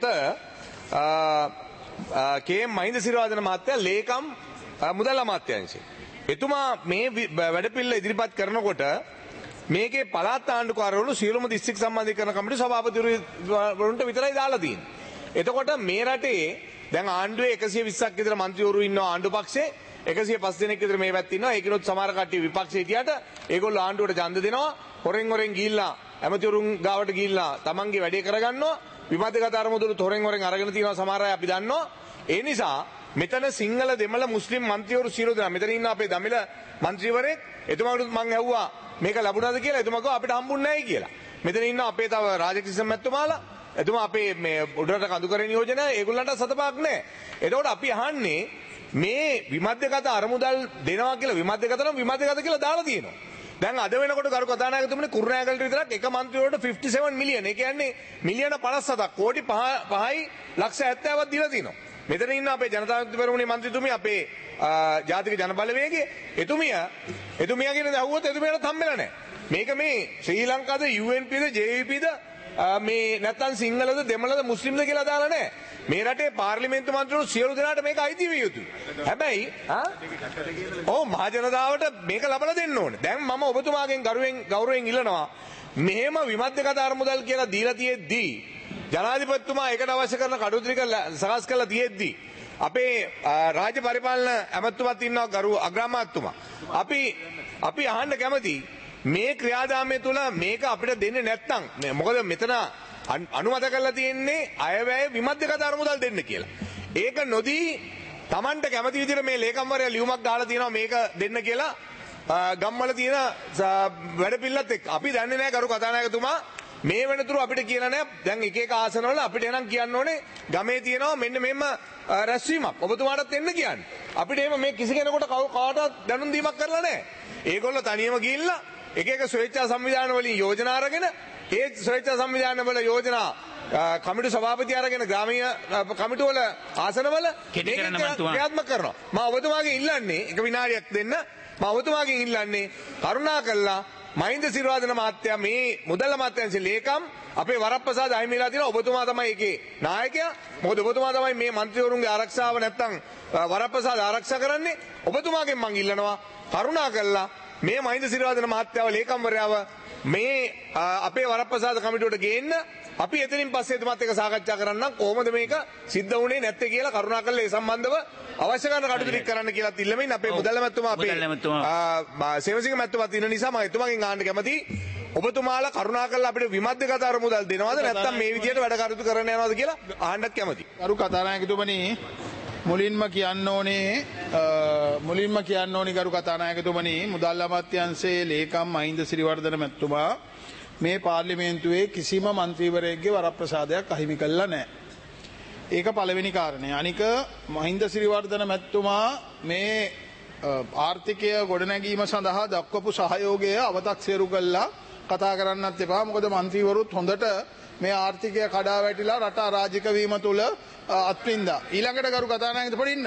Speaker 3: කේ.එම්. මහින්ද සිරිවර්ධන මහත්තයා ලේකම් මුදල් අමාත්‍යාංශය. එතුමා මේ වැඩපිළිවෙල ඉදිරිපත් කරනකොට මේකේ පළාත් ආණ්ඩුකාරවරු සියලුම දිස්ත්‍රික් සම්බන්ධීකරණ කමිටු සභාපතිවරුන්ට විතරයි දාලා තියෙන්නේ. එතකොට මේ රටේ දැන් ආණ්ඩුවේ 120ක් විතර മന്ത്രിවරු ඉන්නවා ආණ්ඩු පක්ෂේ 105 දෙනෙක් විතර මේ පැත්තේ ඉන්නවා. ඒකිනුත් සමහර කට්ටිය විපක්ෂේ හිටියට ඒගොල්ලෝ ආණ්ඩුවට ඡන්ද දෙනවා. හොරෙන් ගිහිල්ලා ඇමතිවරුන් ගාවට ගිහිල්ලා තමන්ගේ වැඩේ කරගන්නවා. විමධ්‍යගත අරමුදලුත් හොරෙන් අරගෙන තියෙනවා සමහර අය අපි දන්නවා. ඒ නිසා මෙතන සිංහල දෙමළ මුස්ලිම් මන්ත්‍රීවරු සියලු දෙනා මෙතන ඉන්න අපේ දමිළ මන්ත්‍රීවරයෙක් එතුමාට මම ඇහුවා මේක ලැබුණාද කියලා. එතුමා කිව්වා අපිට හම්බුන්නේ නැහැ කියලා. මෙතන ඉන්න අපේ තව රාජකෘෂ්ණ මැතිතුමාලා එතුමා අපේ මේ උඩරට කඳුකරේ නියෝජනය ඒගොල්ලන්ට සතපාක් නැහැ. එතකොට අපි අහන්නේ මේ විමධ්‍යගත අරමුදල් දෙනවා කියලා විමධ්‍යගත නම් විමධ්‍යගත කියලා දාලා තියෙනවා. දැන් අද වෙනකොට කරු කතානායකතුමනි කුරුණෑගලට විතරක් එක මන්ත්‍රීවරුන්ට 57 මිලියන. ඒ කියන්නේ මිලියන 57ක් කෝටි 5යි ලක්ෂ 70ක් දීලා තිනවා. මෙතන ඉන්න අපේ ජනතා විමුක්ති මන්ත්‍රීතුමිය අපේ ජාතික ජනබලවේගයේ එතුමියගෙන ඇහුවොත් එතුමියට හම්බෙලා නැහැ. මේක මේ ශ්‍රී ලංකාද UNPද JVPද මේ නැත්තම් සිංහලද දෙමළද මුස්ලිම්ද කියලා දාලා නැහැ. මේ රටේ පාර්ලිමේන්තු මන්ත්‍රීවරු සියලු දෙනාට මේක අයිති විය යුතුයි. හැබැයි මහ ජනතාවට මේක ලබලා දෙන්න ඕනේ. දැන් මම ඔබතුමාගෙන් ගෞරවයෙන් ඉල්ලනවා මෙහෙම විමධ්‍යගත අරමුදල් කියලා දීලා තියෙද්දී ජනාධිපතිතුමා ඒකට අවශ්‍ය කරන කටයුතු ටික සකස් කරලා තියෙද්දී අපේ රාජ්‍ය පරිපාලන ඇමතුමත් ඉන්නවා ගරු අග්‍රාමාත්‍යතුමා. අපි අහන්න කැමති මේ ක්‍රියාදාමය තුළ මේක අපිට දෙන්නේ නැත්නම් මොකද මෙතන අනුමත කරලා තියෙන්නේ අයවැය විමධ්‍යගත අරමුදල් දෙන්න කියලා. ඒක නොදී Tamanට කැමති විදිහට මේ ලේකම්වරයා ලියුමක් දාලා තියෙනවා මේක දෙන්න කියලා ගම්වල තියෙන වැඩපිළිවෙලත් එක්ක. අපි දන්නේ නැහැ කරු කතානායකතුමා මේ වෙනතුරු අපිට කියලා නැහැ. දැන් එක ආසනවල අපිට එනම් කියන්න ඕනේ ගමේ තියෙනවා මෙන්න මෙහෙම රැස්වීමක්. ඔබතුමාටත් එන්න කියන්නේ. අපිට එහෙම මේ කිසි කෙනෙකුට කාටවත් දැනුම් දීමක් කරලා නැහැ. ඒගොල්ලෝ තනියම ගිහිල්ලා එක ස්වේච්ඡා සංවිධාන වලින් යෝජනා අරගෙන ඒ ස්වේච්ඡා සංවිධාන වල යෝජනා කමිටු සභාපති අරගෙන ග්‍රාමීය කමිටු වල ආසනවල ක්‍රියාත්මක කරනවා. මම ඔබතුමාගෙන් ඉල්ලන්නේ එක විනාඩියක් දෙන්න. මම ඔබතුමාගෙන් ඉල්ලන්නේ කරුණාකරලා
Speaker 9: මහින්ද සිරිවර්ධන මහත්තයා මේ මුදල් අමාත්‍යාංශ ලේකම් අපේ වරප්‍රසාද අහිමිලා තියෙනවා. ඔබතුමා තමයි ඒකේ නායකයා. මොකද ඔබතුමා තමයි මේ മന്ത്രിවරුන්ගේ ආරක්ෂාව නැත්තම් වරප්‍රසාද ආරක්ෂා කරන්නේ. ඔබතුමාගෙන් මං ඉල්ලනවා කරුණා කරලා මේ මහින්ද සිරිවර්ධන මහත්තයාව ලේකම්වරයාව මේ අපේ වරප්‍රසාද කමිටුවට ගේන්න. අපි එතනින් පස්සේ එතුමාත් එක්ක සාකච්ඡා කරන්නම් කොහොමද මේක සිද්ධ වුණේ නැත්තේ කියලා කරුණාකරලා ඒ සම්බන්ධව අවශ්‍ය කරන කටයුතු ටික කරන්න කියලා ඉල්ලමින් අපේ මුදල් මැතිතුමා අපේ සේවසිංහ මැතිතුමාත් ඉන්න නිසා මම එතුමාගෙන් අහන්න කැමතියි. ඔබතුමාලා කරුණාකරලා අපිට විමධ්‍යගතවර මුදල් දෙනවද නැත්නම් මේ විදියට වැඩ කටයුතු කරන්න යනවද කියලා අහන්නත් කැමතියි.
Speaker 7: කරු කතානායකතුමනි මුලින්ම කියන්න ඕනේ ගරු කතානායකතුමනි මුදල් අමාත්‍යාංශයේ ලේකම් මහින්ද සිරිවර්ධන මැතිතුමා මේ පාර්ලිමේන්තුවේ කිසිම මන්ත්‍රීවරයෙක්ගේ වරප්‍රසාදයක් අහිමි කළා නැහැ. ඒක පළවෙනි කාරණය. අනික මහින්ද සිරිවර්ධන මැතිතුමා මේ ආර්ථිකය ගොඩනැගීම සඳහා දක්වපු සහයෝගය අව탁සිරු කළා කතා කරන්නත් එපා. මොකද මන්ත්‍රීවරුත් හොඳට මේ ආර්ථිකය කඩා වැටිලා රට අරාජික වීම තුල අත්විඳා. ඊළඟට ගරු කතානායකතුමනි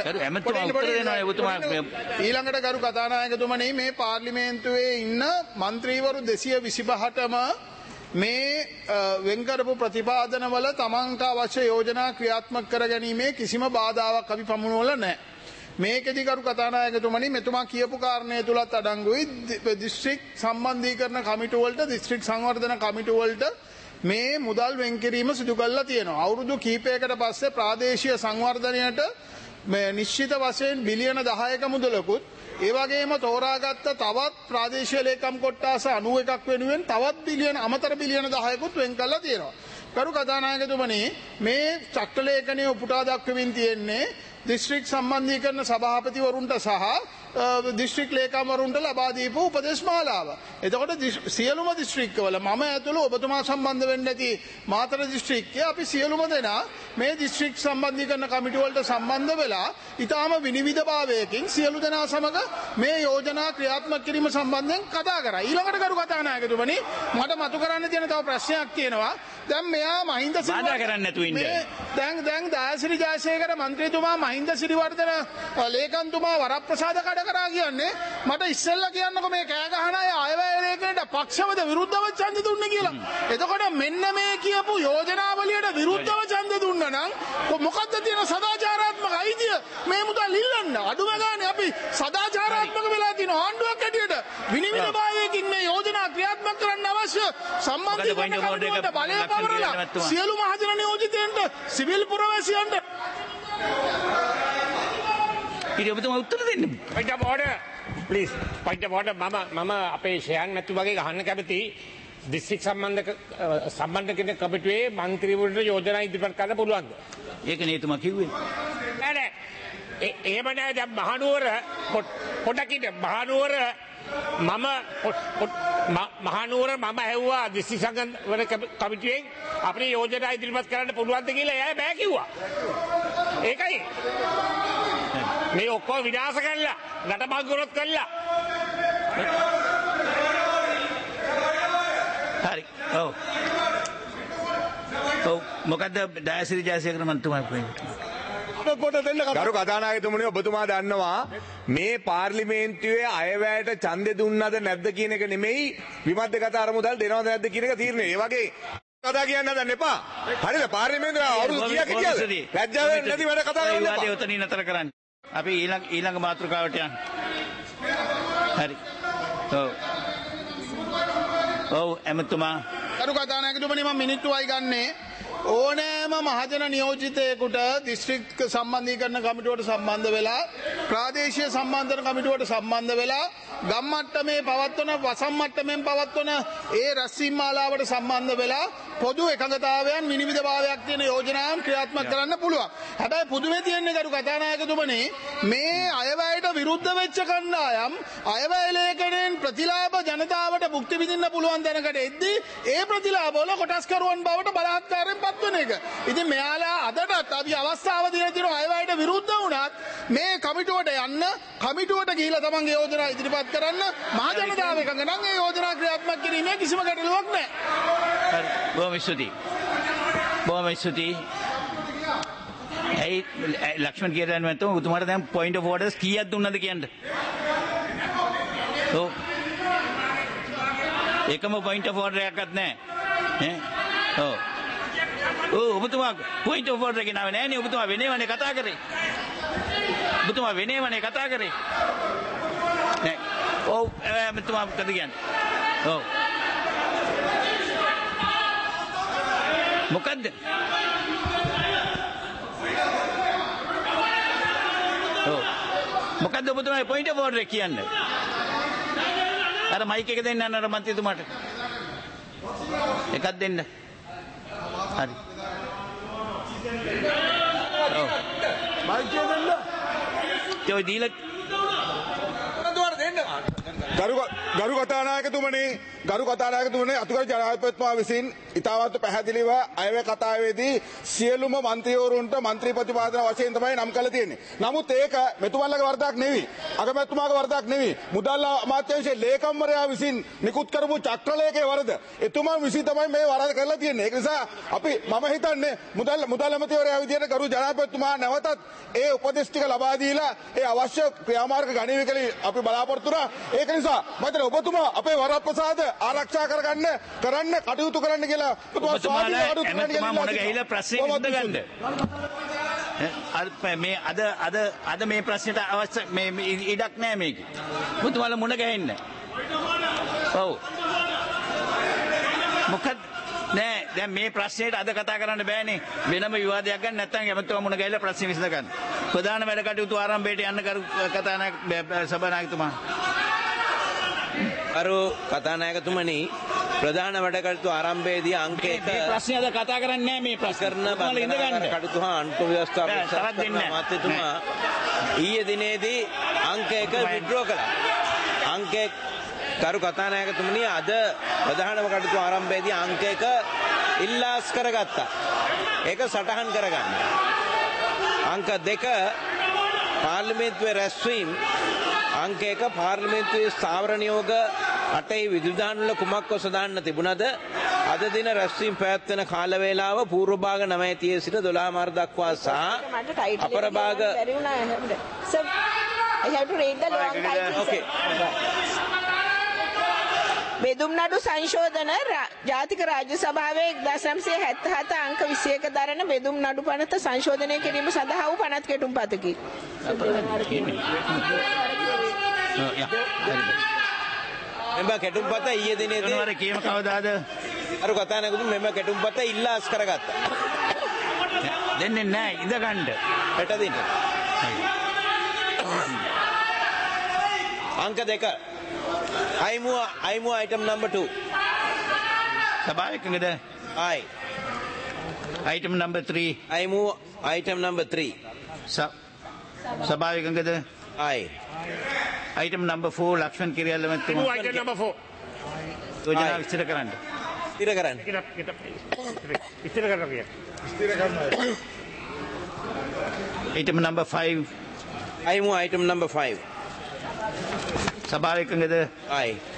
Speaker 7: ඊළඟට ගරු කතානායකතුමනි මේ පාර්ලිමේන්තුවේ ඉන්න මන්ත්‍රීවරු 225ටම මේ වෙන් කරපු ප්‍රතිපාදනවල තමන්ට අවශ්‍ය යෝජනා ක්‍රියාත්මක කර ගැනීමේ කිසිම බාධාවක් අපි පමුණුවල නැහැ. මේකෙදි කරු කතානායකතුමනි මෙතුමා කියපු කාරණය තුලත් අඩංගුයි දිස්ත්‍රික් සම්බන්ධීකරණ කමිටු වලට දිස්ත්‍රික් සංවර්ධන කමිටු වලට මේ මුදල් වෙන් කිරීම සිදු කරලා තියෙනවා. අවුරුදු කිහිපයකට පස්සේ ප්‍රාදේශීය සංවර්ධනයට මේ නිශ්චිත වශයෙන් බිලියන 10ක මුදලකුත් ඒ වගේම තෝරාගත්ත තවත් ප්‍රාදේශීය ලේකම් කොට්ටාස 91ක් වෙනුවෙන් තවත් බිලියන අමතර බිලියන 10කුත් වෙන් කරලා තියෙනවා. කරු කතානායකතුමනි මේ චක්‍රලේඛනය උපුටා දක්වමින් තියෙන්නේ දිස්ත්‍රික් සම්බන්ධීකරණ සභාපතිවරුන්ට සහ දිස්ත්‍රික් ලේකම්වරුන්ට ලබා දීපු උපදේශ මාලාව. එතකොට සියලුම දිස්ත්‍රික්කවල මම ඇතුළු ඔබතුමා සම්බන්ධ වෙන්න ඇති මාතර දිස්ත්‍රික්කයේ අපි සියලුම දෙනා මේ දිස්ත්‍රික් සම්බන්ධීකරණ කමිටු වලට සම්බන්ධ වෙලා ඊටාම විනිවිදභාවයකින් සියලු දෙනා සමග මේ යෝජනා ක්‍රියාත්මක කිරීම සම්බන්ධයෙන් කතා කරා. ඊළඟට කරු කතානායකතුමනි මට මතු කරන්න තියෙන තව ප්‍රශ්නයක් තියෙනවා. දැන් මෙයා මහින්ද දැන් දයාසිරි ජයසේකර මන්ත්‍රීතුමා මහින්ද සිරිවර්ධන ලේකම්තුමා වරප්‍රසාද කඩ කරා කියන්නේ මට ඉස්සෙල්ලා කියන්නකො මේ කෑ ගහන අය අයවැය ලේකනට පක්ෂවද විරුද්ධව ඡන්ද දුන්නේ කියලා. එතකොට මෙන්න මේ කියපු යෝජනාවලියට විරුද්ධව ඡන්ද දුන්නා නම් මොකද්ද තියෙන සදාචාරාත්මක අයිතිය මේ මුදල් ඉල්ලන්න? අඩුම ගානේ අපි සදාචාරාත්මක වෙලා තියෙන ආණ්ඩුවක් හැටියට විනිවිදභාවයකින් මේ යෝජනා ක්‍රියාත්මක කරන්න අවශ්‍ය සම්බන්ධීකරණ කමිටුවට බලය පවරලා සියලු මහජන නියෝජිතයන්ට සිවිල් පුරවැසියන්ට
Speaker 1: උත්තර දෙන්න.
Speaker 10: point of order please point of order මම අපේ ෂයන් නැතුවගේ ගහන්න කැමති දිස්ත්‍රික් සම්බන්ධ කෙනෙක් කමිටුවේ මන්ත්‍රීවරුන්ට යෝජනා ඉදිරිපත් කරන්න පුළුවන්ද?
Speaker 1: ඒක නේතුමා කිව්වේ.
Speaker 10: නෑ එහෙම නෑ. දැන් මහනුවර පොඩකින් මහනුවර මම ඇහුවා දිස්ත්‍රික් සංගමන කමිටුවෙන් අපේ යෝජනා ඉදිරිපත් කරන්න පුළුවන්ද කියලා. එයා බෑ කිව්වා. ඒකයි මේ ඔක්කොම විනාශ කළා රට බංගුරොත් කළා.
Speaker 1: හරි. ඔව් මොකද්ද දයාසිරි ජයසේකර මන්ත්‍රීතුමා කියන්නේ?
Speaker 9: ගරු කතානායකතුමනි ඔබතුමා දන්නවා මේ පාර්ලිමේන්තුවේ අයවැයට ඡන්දෙ දුන්නද නැද්ද කියන එක නෙමෙයි විමධ්‍යගත අරමුදල් දෙනවද නැද්ද කියන එක තීරණය. ඒ වගේ කතා කියන්න හදන්න එපා. හරිද? පාර්ලිමේන්තුවේ අවුරුදු කීයක් කියලාද? ලැජ්ජාවෙන් නැති වැඩ කතා කරන්න එපා.
Speaker 1: ඒ උතනින් නතර කරන්න. අපි ඊළඟ මාතෘකාවට යන්න. හරි. ඔව් එමතුමා.
Speaker 7: කරු කතානායකතුමනි මම මිනිත්තුවයි ගන්නේ. ඕනෑම මහජන නියෝජිතයෙකුට දිස්ත්‍රික් සම්බන්ධීකරණ කමිටුවට සම්බන්ධ වෙලා ප්‍රාදේශීය සම්බන්ධන කමිටුවට සම්බන්ධ වෙලා ගම් මට්ටමේ පවත්වන වසම් මට්ටමෙන් පවත්වන ඒ රැස්වීම් මාලාවට සම්බන්ධ වෙලා පොදු එකඟතාවයන් විනිවිදභාවයක් තියෙන යෝජනාවන් ක්‍රියාත්මක කරන්න පුළුවන්. හැබැයි පුදුමේ තියෙන්නේ කරු කතානායකතුමනි මේ අයවැයට විරුද්ධ වෙච්ච කණ්ඩායම් අයවැය ලේඛනයෙන් ප්‍රතිලාභ ජනතාවට භුක්ති විඳින්න පුළුවන් දැනකට එද්දී ඒ ප්‍රතිලාභවල කොටස්කරුවන් බවට බලාත්කාරයෙන් පත්වන එක. ඉතින් මෙයාලා අදටත් අපි අවස්ථාව දීලා තියෙනවා අයවැයට විරුද්ධ වුණත් මේ කමිටුවට යන්න කමිටුවට ගිහිලා තමන්ගේ යෝජනා ඉදිරිපත් කරන්න මහ ජනතාව එකඟ නම් ඒ යෝජනා ක්‍රියාත්මක කිරීමේ කිසිම ගැටලුවක් නැහැ.
Speaker 1: හරි. බොහොම ස්තුතියි. ඇයි ලක්ෂ්මන් කියලා නැත්නම් උතුමාට දැන් point of orders කීයක් දුන්නද කියන්න? ඔව්. එකම පොයින්ට් ඔෆ් ඕඩර් එකක්වත් නැහැ. ඔව්. ඔබතුමා පොයින්ට් ඔෆ් ඕඩර් එක නාවේ නෑනේ. ඔබතුමා වෙනේවනේ කතා කරේ. ඔබතුමා වෙනේවනේ කතා කරේ. නෑ. ඔව් ඔබතුමා මොකද කියන්නේ? ඔව්. මොකද්ද? ඔව්. මොකද්ද ඔබතුමා පොයින්ට් ඔෆ් ඕඩර් එක කියන්නේ? අර මයික් එක දෙන්න අර මන්ත්‍රීතුමාට. එකක් දෙන්න. හරි. ඔව්.
Speaker 9: මයික් එක දෙන්න.
Speaker 1: ඒ දීලා
Speaker 11: ගරු කතානායකතුමනි අතිගරු ජනාධිපතිතුමා විසින් ඉතාමත් පැහැදිලිව අයවැය කතාවේදී සියලුම මන්ත්‍රීවරුන්ට මන්ත්‍රී ප්‍රතිපාදන වශයෙන් තමයි නම් කළ තියෙන්නේ. නමුත් ඒක මෙතුමන්ලගේ වරදක් නෙවෙයි. අගමැතිතුමාගේ වරදක් නෙවෙයි. මුදල් අමාත්‍යාංශයේ ලේකම්වරයා විසින් නිකුත් කරපු චක්‍රලේඛයේ වරද. එතුමන් විසින් තමයි මේ වරද කරලා තියෙන්නේ. ඒක නිසා මම හිතන්නේ මුදල් අමාත්‍යවරයා විදියට ගරු ජනාධිපතිතුමා නැවතත් ඒ උපදෙස් ටික ලබා දීලා ඒ අවශ්‍ය ක්‍රියාමාර්ග ගණනය කියලා අපි බලාපොරොත්තු වෙනවා. ඒක නිසා මම ඔබතුමා අපේ වරප්‍රසාද ආරක්ෂා කරන්න කටයුතු කරන්න කියලා
Speaker 1: ඔබතුමා මොන ගහිලා ප්‍රශ්නේ විසඳගන්න. අද මේ ප්‍රශ්නෙට අවශ්‍ය මේ ඉඩක් නෑ මේකේ. ඔබතුමාලා මොන ගහින්න. ඔව්. මොකද නෑ දැන් මේ ප්‍රශ්නෙට අද කතා කරන්න බෑනේ. වෙනම විවාදයක් ගන්න නැත්නම් එමෙතුමා මොන ගහිලා ප්‍රශ්නේ විසඳ ගන්න. ප්‍රධාන වැඩ කටයුතු ආරම්භයට යන්න කරු කතානායක සභානායකතුමා.
Speaker 4: අරු කතානායකතුමනි ප්‍රධාන වැඩ කටයුතු ආරම්භයේදී අංක 1
Speaker 1: මේ ප්‍රශ්නේ අද කතා කරන්නේ නෑ මේ ප්‍රශ්න
Speaker 4: කරන බන්ධනාගාර කටයුතු හා අන්ත ව්‍යවස්ථාපක මාත්‍යතුමා ඊයේ දිනේදී අංක 1 විඩ්‍රෝ කළා. අංක 1 කරු කතානායකතුමනි අද ප්‍රධානම කටයුතු ආරම්භයේදී අංක 1 ඉල්ලාස් කරගත්තා. ඒක සටහන් කරගන්න. අංක 2 පාර්ලිමේන්තුවේ රැස්වීම අංක 1 පාර්ලිමේන්තුවේ ස්ථාවර නියෝග 8 විදුදානවල කුමක් ඔසදාන්න තිබුණද අද දින රැස්වීම පැවැත්වෙන කාල වේලාව පූර්ව භාග 9:30 සිට 12 මාර දක්වා සහ අපර භාග
Speaker 12: Sir, I have to read the long title.
Speaker 4: Okay.
Speaker 12: බෙදුම්නඩු සංශෝධන ජාතික රාජ්‍ය සභාවේ 1977 අංක 21 දරන බෙදුම්නඩු පනත සංශෝධනය කිරීම සඳහා වූ පනත් කෙටුම්පතකි.
Speaker 4: මෙම කෙටුම්පත ඊයේ දිනේදී
Speaker 1: මොනවාර කීම කවදාද?
Speaker 4: අර කතානායකතුමා මෙම කෙටුම්පත ඉල්ලාස් කරගත්තා.
Speaker 1: දෙන්නේ නැහැ ඉඳ ගන්න.
Speaker 4: හෙට දින. අංක 2 I move item number 2.
Speaker 1: සභාවකද?
Speaker 4: Aye.
Speaker 1: Item number 3.
Speaker 4: I move item number 3.
Speaker 1: සභාවකද?
Speaker 4: Aye.
Speaker 1: Item number 4 Lakshman Kiriella මැතිතුමා.
Speaker 10: Item number 4.
Speaker 1: යෝජනා විස්තර කරන්න.
Speaker 4: ස්ථිර කරන්න.
Speaker 10: ඉස්තර කරන්න කිය.
Speaker 1: Item number 5.
Speaker 4: I move item number 5.
Speaker 1: සභාවකද?
Speaker 4: Aye.